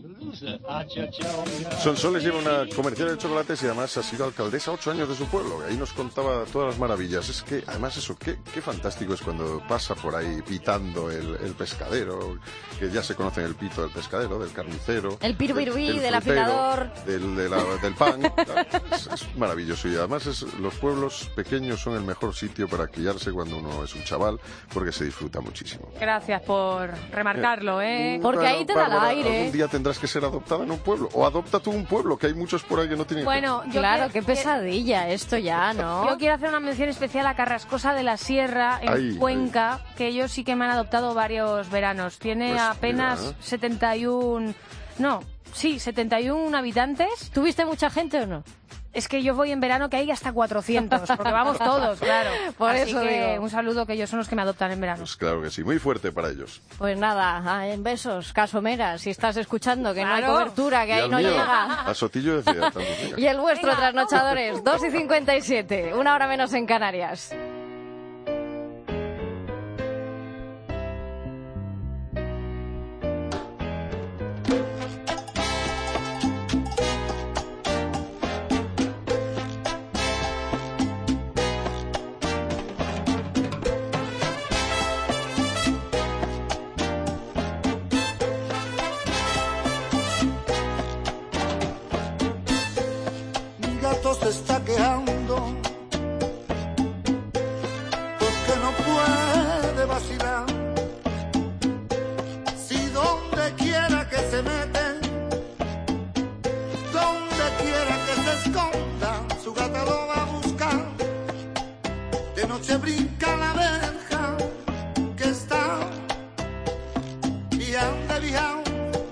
Sonsoles lleva una comercial de chocolates y además ha sido alcaldesa ocho años de su pueblo. Ahí nos contaba todas las maravillas. Es que, además, eso, qué, qué fantástico es cuando pasa por ahí pitando el, el pescadero, que ya se conocen el pito del pescadero, del carnicero. El pirubiruí, del, del, del afilador. Del, de la, del pan. Es, es maravilloso. Y además, es, los pueblos pequeños son el mejor sitio para criarse cuando uno es un chaval, porque se disfruta muchísimo. Gracias por remarcarlo, ¿eh? Porque ahí te da el aire. Algún día tendrás que ser adoptada en un pueblo, o adopta tú un pueblo, que hay muchos por ahí que no tienen. Bueno, yo claro, quiero, qué pesadilla esto ya, ¿no? Yo quiero hacer una mención especial a Carrascosa de la Sierra, en ahí, Cuenca, ahí. que ellos sí que me han adoptado varios veranos. Tiene pues apenas mira, ¿eh? setenta y uno... No, sí, setenta y uno habitantes. ¿Tuviste mucha gente o no? Es que yo voy en verano que hay hasta cuatrocientos, porque vamos todos, claro. Por Así eso que digo. un saludo, que ellos son los que me adoptan en verano. Pues claro que sí, muy fuerte para ellos. Pues nada, en besos, Casomera, si estás escuchando, que claro. no hay cobertura, que y ahí no mío, llega. A Sotillo decía también. Y el vuestro, venga, trasnochadores, dos y cincuenta y siete, una hora menos en Canarias. no puede vacilar. Si donde quiera que se mete, donde quiera que se esconda, su gata lo va a buscar. De noche brinca la verja que está y anda viajado.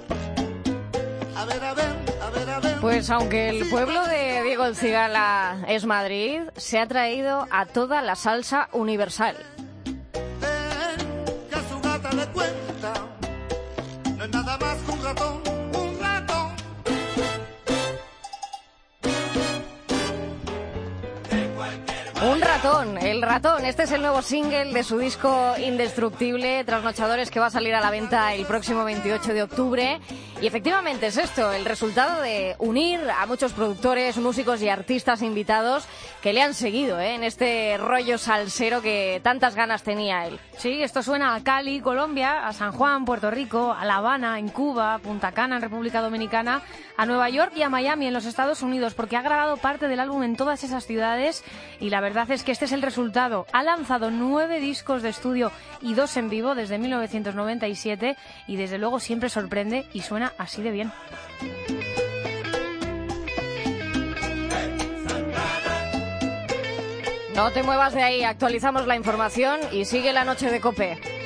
A ver, a ver, a ver, a ver. Pues aunque el pueblo de Diego el Cigala es Madrid, se ha traído a toda la salsa universal. Que a su gata le cuenta, no es nada más que un ratón, un ratón. Un ratón, el ratón. Este es el nuevo single de su disco Indestructible, Trasnochadores, que va a salir a la venta el próximo veintiocho de octubre. Y efectivamente es esto, el resultado de unir a muchos productores, músicos y artistas invitados que le han seguido, ¿eh?, en este rollo salsero que tantas ganas tenía él. Sí, esto suena a Cali, Colombia, a San Juan, Puerto Rico, a La Habana, en Cuba, a Punta Cana, en República Dominicana, a Nueva York y a Miami, en los Estados Unidos, porque ha grabado parte del álbum en todas esas ciudades y la verdad es que este es el resultado. Ha lanzado nueve discos de estudio y dos en vivo desde mil novecientos noventa y siete y desde luego siempre sorprende y suena así de bien. No te muevas de ahí, actualizamos la información y sigue la noche de COPE.